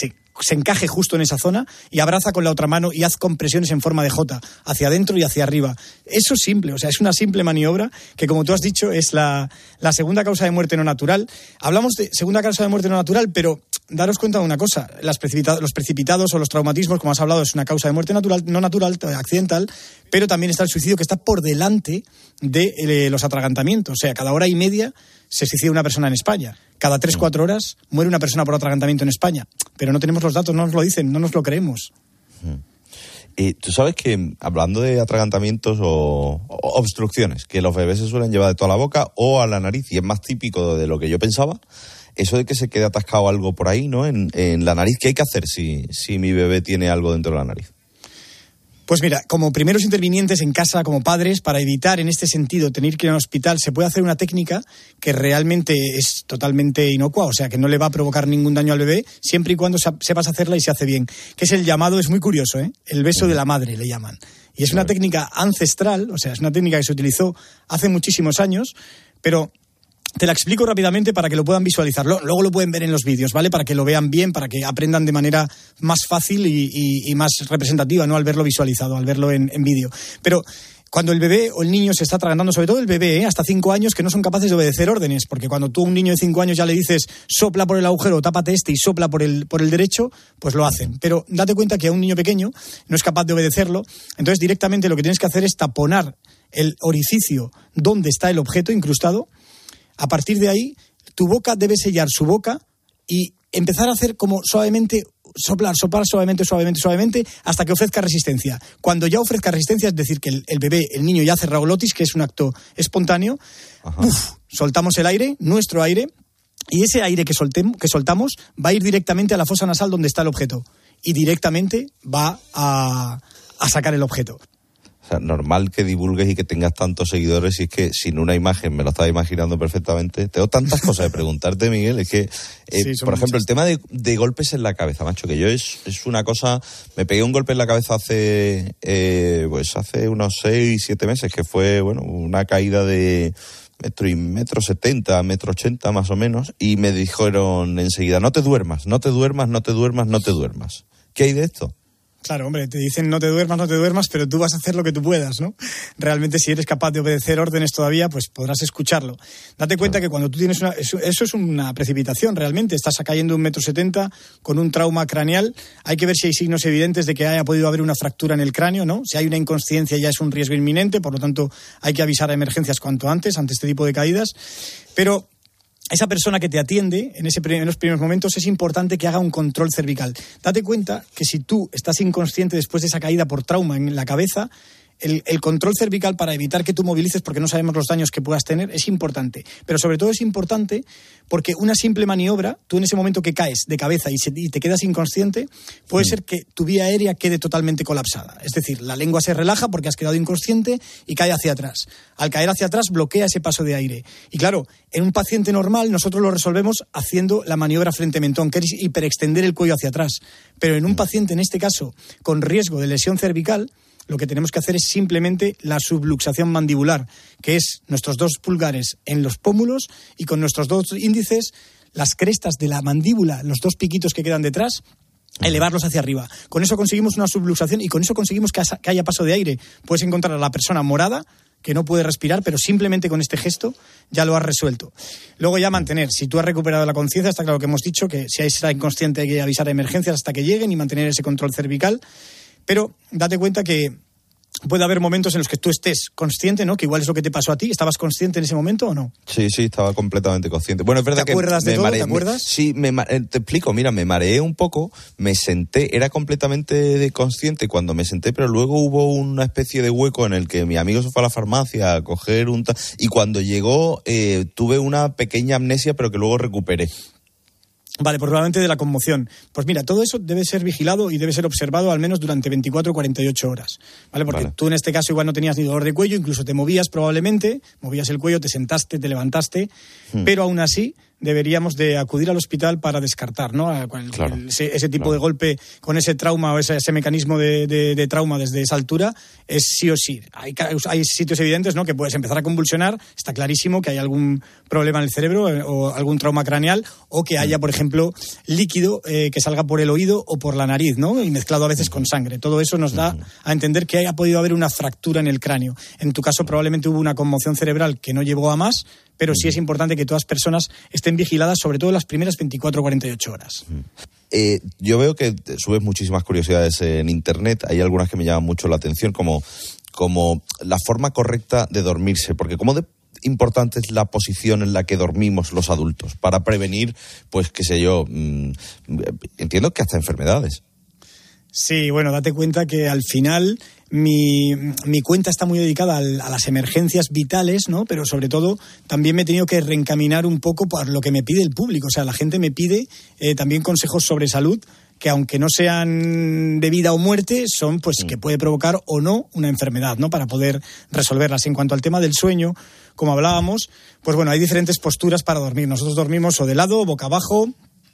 se encaje justo en esa zona y abraza con la otra mano y haz compresiones en forma de J, hacia adentro y hacia arriba. Eso es simple, o sea, es una simple maniobra que, como tú has dicho, es la segunda causa de muerte no natural. Hablamos de segunda causa de muerte no natural, pero daros cuenta de una cosa, los precipitados o los traumatismos, como has hablado, es una causa de muerte natural, no natural, accidental, pero también está el suicidio, que está por delante de los atragantamientos. O sea, cada hora y media se suicida una persona en España. Cada 3-4 horas muere una persona por atragantamiento en España. Pero no tenemos los datos, no nos lo dicen, no nos lo creemos. Tú sabes que, hablando de atragantamientos o obstrucciones, que los bebés se suelen llevar de toda la boca o a la nariz, y es más típico de lo que yo pensaba, eso de que se quede atascado algo por ahí, ¿no? En la nariz. ¿Qué hay que hacer si mi bebé tiene algo dentro de la nariz? Pues mira, como primeros intervinientes en casa, como padres, para evitar en este sentido tener que ir al hospital, se puede hacer una técnica que realmente es totalmente inocua, o sea, que no le va a provocar ningún daño al bebé, siempre y cuando sepas hacerla y se hace bien. Que es el llamado, es muy curioso, ¿eh? El beso de la madre, le llaman. Y es una técnica ancestral, o sea, es una técnica que se utilizó hace muchísimos años, pero te la explico rápidamente para que lo puedan visualizar. Luego lo pueden ver en los vídeos, ¿vale? Para que lo vean bien, para que aprendan de manera más fácil y más representativa, ¿no? Al verlo visualizado, al verlo en vídeo. Pero cuando el bebé o el niño se está atragantando, sobre todo el bebé, hasta 5 años, que no son capaces de obedecer órdenes, porque cuando tú a un niño de 5 años ya le dices sopla por el agujero, tápate este y sopla por el derecho, pues lo hacen. Pero date cuenta que a un niño pequeño no es capaz de obedecerlo, entonces directamente lo que tienes que hacer es taponar el orificio donde está el objeto incrustado. A partir de ahí, tu boca debe sellar su boca y empezar a hacer como suavemente, soplar suavemente, hasta que ofrezca resistencia. Cuando ya ofrezca resistencia, es decir, que el bebé, el niño ya ha cerrado glotis, que es un acto espontáneo, soltamos el aire, nuestro aire, y ese aire que soltamos va a ir directamente a la fosa nasal donde está el objeto, y directamente va a sacar el objeto. O sea, normal que divulgues y que tengas tantos seguidores, y es que sin una imagen me lo estaba imaginando perfectamente. Tengo tantas cosas de preguntarte, Miguel, es que, por ejemplo, el tema de golpes en la cabeza, macho, que yo es una cosa. Me pegué un golpe en la cabeza hace unos 6-7 meses, que fue, bueno, una caída de metro 70, metro 80 más o menos, y me dijeron enseguida, no te duermas. ¿Qué hay de esto? Claro, hombre, te dicen no te duermas, pero tú vas a hacer lo que tú puedas, ¿no? Realmente, si eres capaz de obedecer órdenes todavía, pues podrás escucharlo. Date cuenta que cuando tú tienes eso es una precipitación, realmente. Estás cayendo 1,70 m con un trauma craneal. Hay que ver si hay signos evidentes de que haya podido haber una fractura en el cráneo, ¿no? Si hay una inconsciencia ya es un riesgo inminente, por lo tanto hay que avisar a emergencias cuanto antes, ante este tipo de caídas. Pero esa persona que te atiende en los primeros momentos es importante que haga un control cervical. Date cuenta que si tú estás inconsciente después de esa caída por trauma en la cabeza, el control cervical para evitar que tú movilices, porque no sabemos los daños que puedas tener, es importante. Pero sobre todo es importante porque una simple maniobra, tú en ese momento que caes de cabeza y te quedas inconsciente, puede ser que tu vía aérea quede totalmente colapsada. Es decir, la lengua se relaja porque has quedado inconsciente y cae hacia atrás. Al caer hacia atrás bloquea ese paso de aire. Y claro, en un paciente normal nosotros lo resolvemos haciendo la maniobra frente-mentón, que es hiperextender el cuello hacia atrás. Pero en un paciente, en este caso, con riesgo de lesión cervical, lo que tenemos que hacer es simplemente la subluxación mandibular, que es nuestros 2 pulgares en los pómulos y con nuestros 2 índices, las crestas de la mandíbula, los 2 piquitos que quedan detrás, elevarlos hacia arriba. Con eso conseguimos una subluxación y con eso conseguimos que haya paso de aire. Puedes encontrar a la persona morada, que no puede respirar, pero simplemente con este gesto ya lo has resuelto. Luego ya mantener, si tú has recuperado la conciencia, está claro que hemos dicho que si está inconsciente hay que avisar a emergencias hasta que lleguen y mantener ese control cervical. Pero date cuenta que puede haber momentos en los que tú estés consciente, ¿no? Que igual es lo que te pasó a ti. ¿Estabas consciente en ese momento o no? Sí, estaba completamente consciente. Bueno, es verdad que... ¿Te acuerdas de todo? Mareé, ¿Te acuerdas? Te explico. Mira, me mareé un poco, me senté, era completamente consciente cuando me senté, pero luego hubo una especie de hueco en el que mi amigo se fue a la farmacia a coger y cuando llegó tuve una pequeña amnesia, pero que luego recuperé. Vale, pues probablemente de la conmoción. Pues mira, todo eso debe ser vigilado y debe ser observado al menos durante 24 o 48 horas. ¿Vale? Porque tú en este caso igual no tenías ni dolor de cuello, incluso te movías probablemente, movías el cuello, te sentaste, te levantaste, pero aún así deberíamos de acudir al hospital para descartar, ¿no? Ese tipo de golpe con ese trauma o ese mecanismo de trauma desde esa altura es sí o sí. Hay sitios evidentes, ¿no? Que puedes empezar a convulsionar, está clarísimo que hay algún problema en el cerebro o algún trauma craneal o que haya, por ejemplo, líquido que salga por el oído o por la nariz, ¿no? Y mezclado a veces con sangre. Todo eso nos da a entender que haya podido haber una fractura en el cráneo. En tu caso probablemente hubo una conmoción cerebral que no llevó a más, pero sí es importante que todas las personas estén vigiladas, sobre todo las primeras 24 o 48 horas. Yo veo que subes muchísimas curiosidades en Internet. Hay algunas que me llaman mucho la atención, como la forma correcta de dormirse, porque como importante es la posición en la que dormimos los adultos para prevenir, pues qué sé yo, entiendo que hasta enfermedades. Sí, bueno, date cuenta que al final mi cuenta está muy dedicada a las emergencias vitales, ¿no? Pero sobre todo también me he tenido que reencaminar un poco por lo que me pide el público. O sea, la gente me pide también consejos sobre salud que aunque no sean de vida o muerte, son pues que puede provocar o no una enfermedad, ¿no? Para poder resolverlas. En cuanto al tema del sueño, como hablábamos, pues bueno, hay diferentes posturas para dormir. Nosotros dormimos o de lado, boca abajo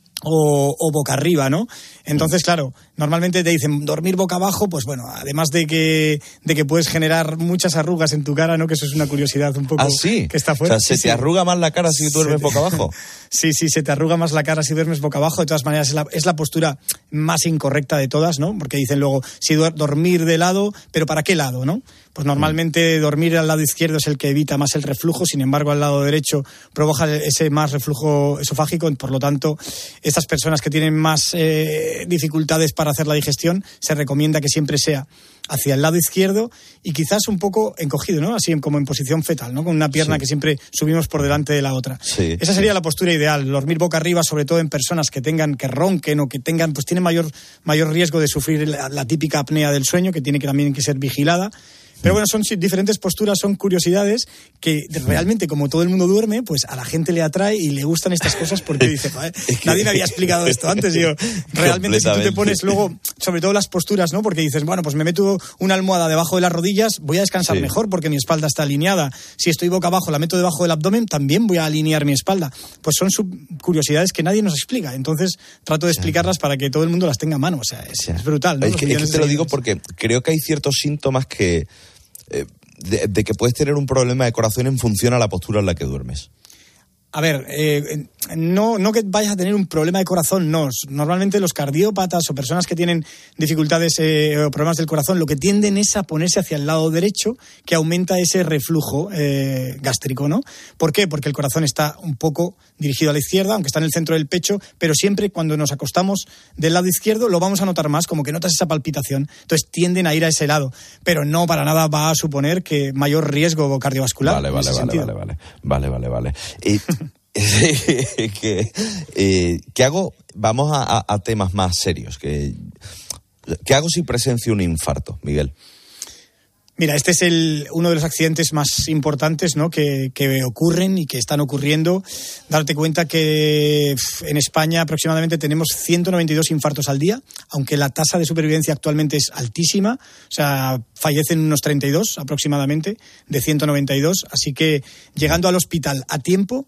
o boca arriba, ¿no? Entonces, claro, normalmente te dicen dormir boca abajo, pues bueno, además de que puedes generar muchas arrugas en tu cara, ¿no? Que eso es una curiosidad un poco que está fuera. O sea, ¿se te arruga más la cara si duermes boca abajo? Sí, se te arruga más la cara si duermes boca abajo. De todas maneras, es la postura más incorrecta de todas, ¿no? Porque dicen luego, si dormir de lado, ¿pero para qué lado, no? Pues normalmente dormir al lado izquierdo es el que evita más el reflujo, sin embargo al lado derecho provoca ese más reflujo esofágico, por lo tanto estas personas que tienen más dificultades para hacer la digestión se recomienda que siempre sea hacia el lado izquierdo y quizás un poco encogido, ¿no? Así como en posición fetal, ¿no? Con una pierna que siempre subimos por delante de la otra. Sí, esa sería la postura ideal, dormir boca arriba, sobre todo en personas que ronquen o que tengan, pues tienen mayor riesgo de sufrir la típica apnea del sueño, que tiene que también que ser vigilada. Pero bueno, son diferentes posturas, son curiosidades que realmente, como todo el mundo duerme, pues a la gente le atrae y le gustan estas cosas porque dice, nadie me había explicado esto antes. Yo, realmente si tú te pones luego, sobre todo las posturas, ¿no? Porque dices, bueno, pues me meto una almohada debajo de las rodillas, voy a descansar mejor porque mi espalda está alineada. Si estoy boca abajo, la meto debajo del abdomen, también voy a alinear mi espalda. Pues son curiosidades que nadie nos explica. Entonces trato de explicarlas para que todo el mundo las tenga a mano. O sea, es brutal, ¿no? Es que te lo digo porque creo que hay ciertos síntomas que de que puedes tener un problema de corazón en función a la postura en la que duermes. A ver, no que vayas a tener un problema de corazón, no. Normalmente los cardiópatas o personas que tienen dificultades o problemas del corazón lo que tienden es a ponerse hacia el lado derecho, que aumenta ese reflujo gástrico, ¿no? ¿Por qué? Porque el corazón está un poco dirigido a la izquierda, aunque está en el centro del pecho, pero siempre cuando nos acostamos del lado izquierdo lo vamos a notar más, como que notas esa palpitación. Entonces tienden a ir a ese lado, pero no para nada va a suponer que mayor riesgo cardiovascular. Vale. ¿Qué hago? Vamos a temas más serios. ¿Qué hago si presencio un infarto, Miguel? Mira, este es uno de los accidentes más importantes, ¿no?, que ocurren y que están ocurriendo. Darte cuenta que en España aproximadamente tenemos 192 infartos al día, aunque la tasa de supervivencia actualmente es altísima. O sea, fallecen unos 32 aproximadamente de 192. Así que llegando al hospital a tiempo,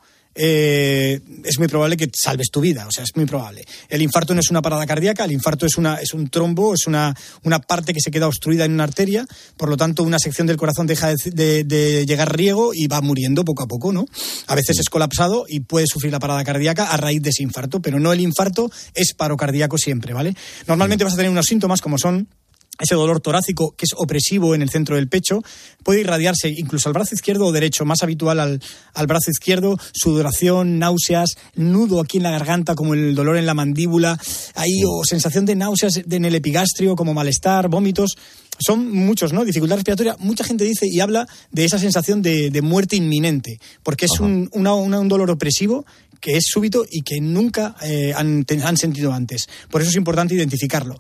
es muy probable que salves tu vida, o sea, es muy probable. El infarto no es una parada cardíaca, el infarto es un trombo, es una parte que se queda obstruida en una arteria, por lo tanto una sección del corazón deja de llegar riego y va muriendo poco a poco, ¿no? A veces es colapsado y puede sufrir la parada cardíaca a raíz de ese infarto, pero no el infarto es paro cardíaco siempre, ¿vale? Normalmente vas a tener unos síntomas como son ese dolor torácico que es opresivo en el centro del pecho, puede irradiarse incluso al brazo izquierdo o derecho, más habitual al brazo izquierdo, sudoración, náuseas, nudo aquí en la garganta como el dolor en la mandíbula, o sensación de náuseas en el epigastrio como malestar, vómitos. Son muchos, ¿no? Dificultad respiratoria. Mucha gente dice y habla de esa sensación de muerte inminente, porque es un dolor opresivo que es súbito y que nunca han sentido antes. Por eso es importante identificarlo.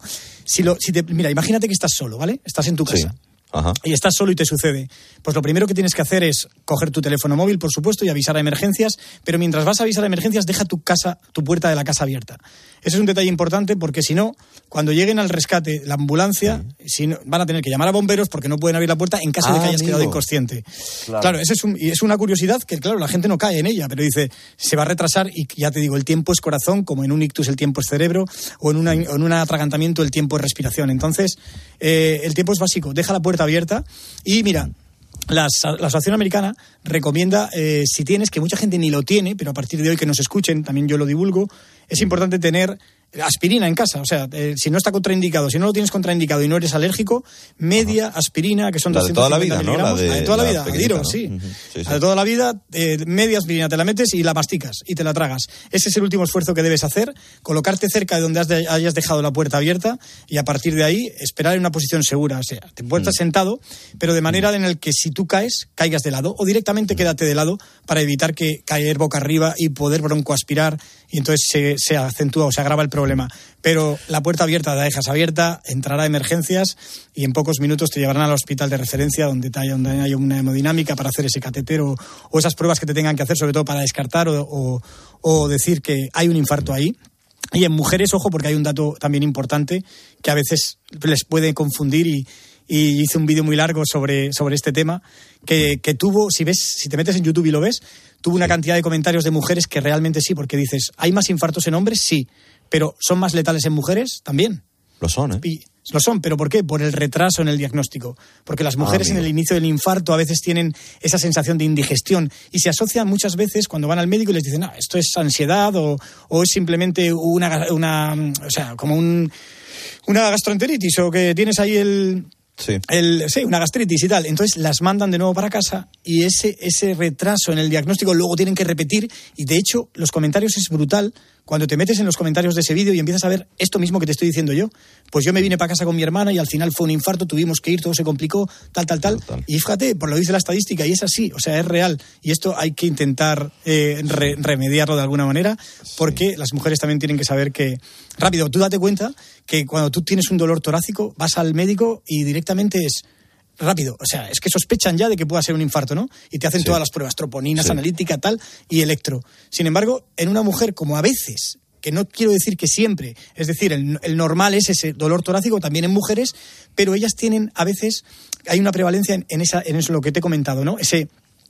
Mira, imagínate que estás solo, ¿vale? Estás en tu casa. Sí. Ajá. Y estás solo y te sucede. Pues lo primero que tienes que hacer es coger tu teléfono móvil, por supuesto, y avisar a emergencias, pero mientras vas a avisar a emergencias, deja tu puerta de la casa abierta. Ese es un detalle importante porque si no, cuando lleguen al rescate, la ambulancia, van a tener que llamar a bomberos porque no pueden abrir la puerta en caso de que hayas quedado inconsciente. Claro, es una curiosidad que, claro, la gente no cae en ella, pero dice, se va a retrasar y ya te digo, el tiempo es corazón, como en un ictus el tiempo es cerebro, o en un atragantamiento el tiempo es respiración. Entonces, el tiempo es básico, deja la puerta abierta y mira, la Asociación Americana recomienda, si tienes, que mucha gente ni lo tiene, pero a partir de hoy que nos escuchen, también yo lo divulgo, es importante tener aspirina en casa, o sea, si no está contraindicado, si no lo tienes contraindicado y no eres alérgico, media aspirina, que son 250 miligramos, la de toda la vida, Adiro, ¿no? Sí. La de toda la vida, media aspirina, te la metes y la masticas y te la tragas. Ese es el último esfuerzo que debes hacer, colocarte cerca de donde hayas dejado la puerta abierta y a partir de ahí esperar en una posición segura, o sea, te puedes estar sentado, pero de manera en el que si tú caes, caigas de lado o directamente quédate de lado para evitar que caer boca arriba y poder broncoaspirar y entonces se acentúa o se agrava el problema. Pero la puerta abierta la dejas abierta, entrará a emergencias y en pocos minutos te llevarán al hospital de referencia donde haya una hemodinámica para hacer ese catéter o esas pruebas que te tengan que hacer, sobre todo para descartar o decir que hay un infarto ahí. Y en mujeres, ojo, porque hay un dato también importante que a veces les puede confundir y hice un vídeo muy largo sobre este tema que tuvo, si te metes en YouTube y lo ves, tuvo una cantidad de comentarios de mujeres que realmente sí, porque dices, ¿hay más infartos en hombres? Sí, pero ¿son más letales en mujeres? También. Lo son, ¿eh? Lo son, ¿pero por qué? Por el retraso en el diagnostico. Porque las mujeres en el inicio del infarto a veces tienen esa sensación de indigestión y se asocian muchas veces cuando van al médico y les dicen, esto es ansiedad o es simplemente una gastroenteritis o que tienes ahí una gastritis y tal. Entonces las mandan de nuevo para casa y ese retraso en el diagnóstico luego tienen que repetir y de hecho los comentarios es brutal. Cuando te metes en los comentarios de ese vídeo y empiezas a ver esto mismo que te estoy diciendo yo, pues yo me vine para casa con mi hermana y al final fue un infarto, tuvimos que ir, todo se complicó, tal. Y fíjate, por lo dice la estadística y es así, o sea, es real. Y esto hay que intentar remediarlo de alguna manera porque las mujeres también tienen que saber que, rápido, tú date cuenta que cuando tú tienes un dolor torácico vas al médico y directamente es rápido, o sea, es que sospechan ya de que pueda ser un infarto, ¿no? Y te hacen todas las pruebas, troponinas, analítica, tal, y electro. Sin embargo, en una mujer, como a veces, que no quiero decir que siempre, es decir, el normal es ese dolor torácico también en mujeres, pero ellas tienen, a veces, hay una prevalencia en eso lo que te he comentado, ¿no?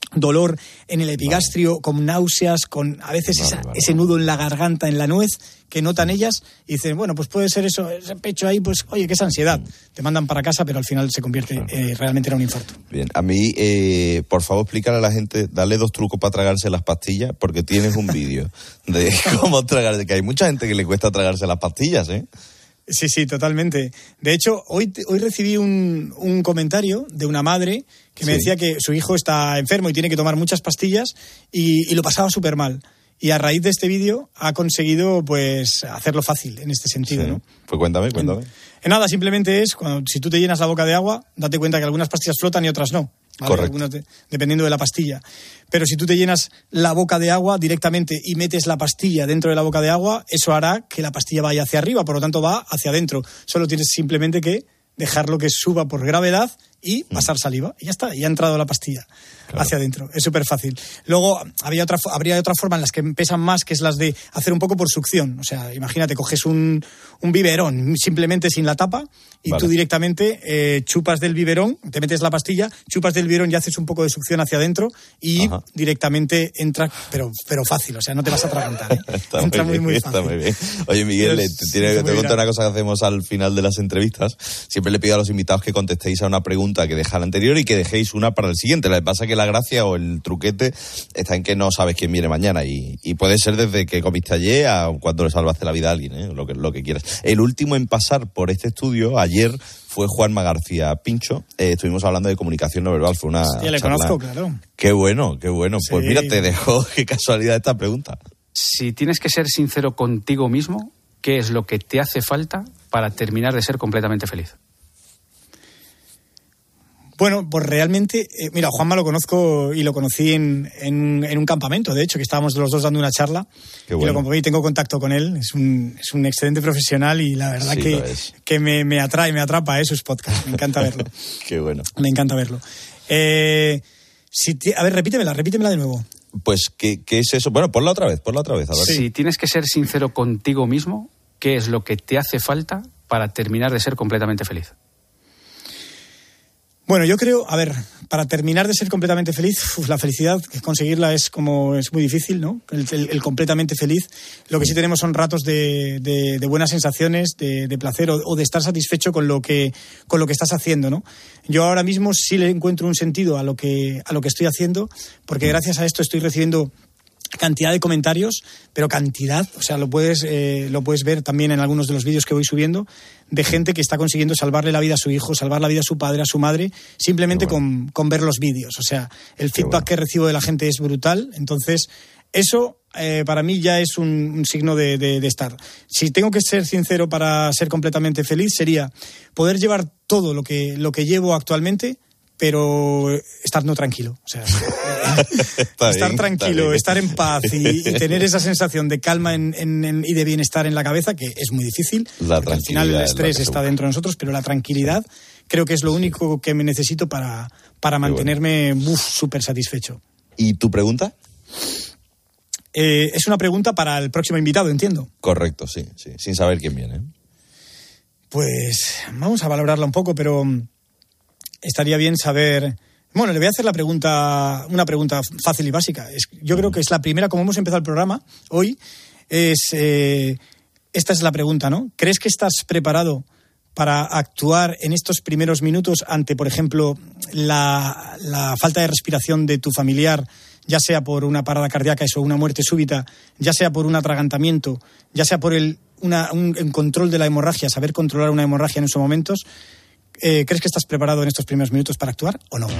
dolor en el epigastrio, con náuseas, con a veces ese nudo en la garganta, en la nuez, que notan ellas y dicen, bueno, pues puede ser eso, ese pecho ahí, pues oye, que es ansiedad. Te mandan para casa, pero al final se convierte realmente en un infarto. Bien, a mí, por favor, explícale a la gente, dale 2 trucos para tragarse las pastillas, porque tienes un vídeo de cómo tragarse, que hay mucha gente que le cuesta tragarse las pastillas, ¿eh? Sí, totalmente. De hecho, hoy recibí un comentario de una madre que me decía que su hijo está enfermo y tiene que tomar muchas pastillas y lo pasaba súper mal. Y a raíz de este vídeo ha conseguido pues hacerlo fácil en este sentido, ¿no? Pues cuéntame. Nada, simplemente es, si tú te llenas la boca de agua, date cuenta que algunas pastillas flotan y otras no. ¿Vale? Correcto. Dependiendo de la pastilla. Pero si tú te llenas la boca de agua directamente y metes la pastilla dentro de la boca de agua, eso hará que la pastilla vaya hacia arriba, por lo tanto va hacia adentro. Solo tienes simplemente que dejarlo que suba por gravedad y pasar saliva. Y ya está, ya ha entrado la pastilla hacia adentro. Es súper fácil. Luego habría otra forma en las que pesan más, que es las de hacer un poco por succión. O sea, imagínate, coges un biberón simplemente sin la tapa y tú directamente chupas del biberón, te metes la pastilla, chupas del biberón y haces un poco de succión hacia adentro y directamente entra, pero fácil, o sea, no te vas a atragantar, ¿eh? Entra muy fácil. Está muy bien. Oye, Miguel, te cuento una cosa que hacemos al final de las entrevistas. Siempre le pido a los invitados que contestéis a una pregunta que deja la anterior y que dejéis una para el siguiente. Lo que pasa es que la gracia o el truquete está en que no sabes quién viene mañana y puede ser desde que comiste ayer a cuando le salvaste la vida a alguien, ¿eh? Lo que quieras. El último en pasar por este estudio ayer fue Juanma García Pincho. Estuvimos hablando de comunicación no verbal. Fue una le charla. Conozco, claro. Qué bueno. Sí. Pues mira, te dejo, qué casualidad esta pregunta. Si tienes que ser sincero contigo mismo, ¿qué es lo que te hace falta para terminar de ser completamente feliz? Bueno, pues realmente, mira, Juanma lo conozco y lo conocí en un campamento, de hecho, que estábamos los dos dando una charla. Qué bueno. Y tengo contacto con él, es un excelente profesional y la verdad que me atrae, me atrapa sus podcasts, me encanta verlo. Qué bueno. Me encanta verlo. A ver, repítemela de nuevo. Pues, ¿qué es eso? Bueno, ponla otra vez, a ver. Si tienes que ser sincero contigo mismo, ¿qué es lo que te hace falta para terminar de ser completamente feliz? Bueno, yo creo, a ver, para terminar de ser completamente feliz, la felicidad, conseguirla es muy difícil, ¿no? El completamente feliz. Lo que sí tenemos son ratos de buenas sensaciones, de placer o de estar satisfecho con lo que estás haciendo, ¿no? Yo ahora mismo sí le encuentro un sentido a lo que estoy haciendo, porque gracias a esto estoy recibiendo cantidad de comentarios, pero cantidad, o sea, lo puedes ver también en algunos de los vídeos que voy subiendo, de gente que está consiguiendo salvarle la vida a su hijo, salvar la vida a su padre, a su madre, simplemente con ver los vídeos. O sea, el feedback que recibo de la gente es brutal. Entonces, eso para mí ya es un signo de estar. Si tengo que ser sincero para ser completamente feliz, sería poder llevar todo lo que llevo actualmente, pero estar no tranquilo, o sea, estar tranquilo, estar en paz y tener esa sensación de calma y de bienestar en la cabeza, que es muy difícil, porque al final el estrés está dentro de nosotros, pero la tranquilidad creo que es lo único que me necesito para mantenerme súper satisfecho. ¿Y tu pregunta? Es una pregunta para el próximo invitado, entiendo. Correcto, sí, sin saber quién viene. Pues vamos a valorarla un poco, pero estaría bien saber. Bueno, le voy a hacer una pregunta fácil y básica. Yo creo que es la primera, como hemos empezado el programa hoy, esta es la pregunta, ¿no? ¿Crees que estás preparado para actuar en estos primeros minutos ante, por ejemplo, la falta de respiración de tu familiar, ya sea por una parada cardíaca o una muerte súbita, ya sea por un atragantamiento, ya sea por un control de la hemorragia, saber controlar una hemorragia en esos momentos? ¿Crees que estás preparado en estos primeros minutos para actuar o no?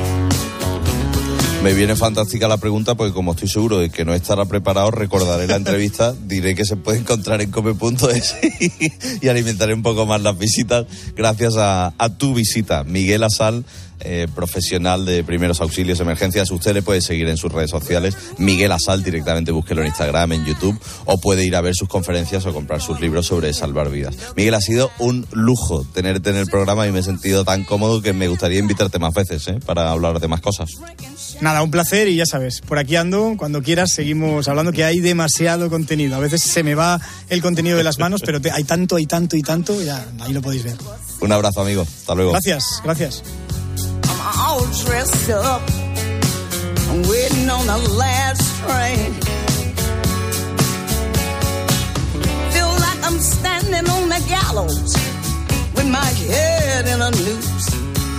Me viene fantástica la pregunta porque como estoy seguro de que no estará preparado, recordaré la entrevista, diré que se puede encontrar en cope.es y alimentaré un poco más las visitas gracias a tu visita. Miguel Asal, profesional de primeros auxilios, emergencias. Usted le puede seguir en sus redes sociales. Miguel Asal, directamente búsquelo en Instagram, en YouTube, o puede ir a ver sus conferencias o comprar sus libros sobre salvar vidas. Miguel, ha sido un lujo tenerte en el programa y me he sentido tan cómodo que me gustaría invitarte más veces, para hablar de más cosas. Nada, un placer y ya sabes, por aquí ando, cuando quieras seguimos hablando, que hay demasiado contenido. A veces se me va el contenido de las manos, pero hay tanto, ya ahí lo podéis ver. Un abrazo, amigo. Hasta luego. Gracias. I'm all dressed up. waiting on the last train. Feel like I'm standing on the gallows with my head in a noose.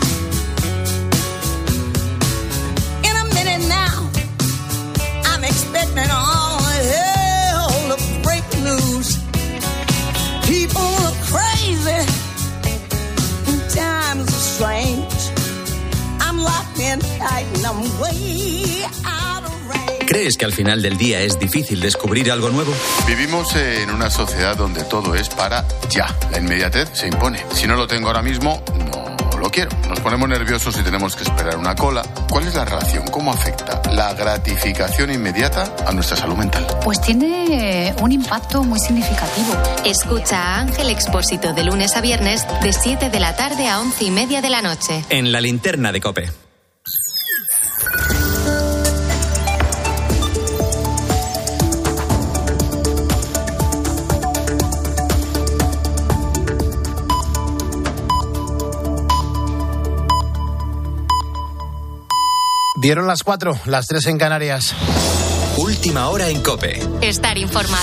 In a minute now, I'm expecting all hell to break loose. People are crazy, and times are strange. I'm locked in tight and I'm way out of range. ¿Crees que al final del día es difícil descubrir algo nuevo? Vivimos en una sociedad donde todo es para ya. La inmediatez se impone. Si no lo tengo ahora mismo, no lo quiero. Nos ponemos nerviosos y tenemos que esperar una cola. ¿Cuál es la relación? ¿Cómo afecta la gratificación inmediata a nuestra salud mental? Pues tiene un impacto muy significativo. Escucha a Ángel Expósito de lunes a viernes de 7 de la tarde a 11:30 de la noche. En la linterna de COPE. Dieron las 4, las 3 en Canarias. Última hora en COPE. Estar informado.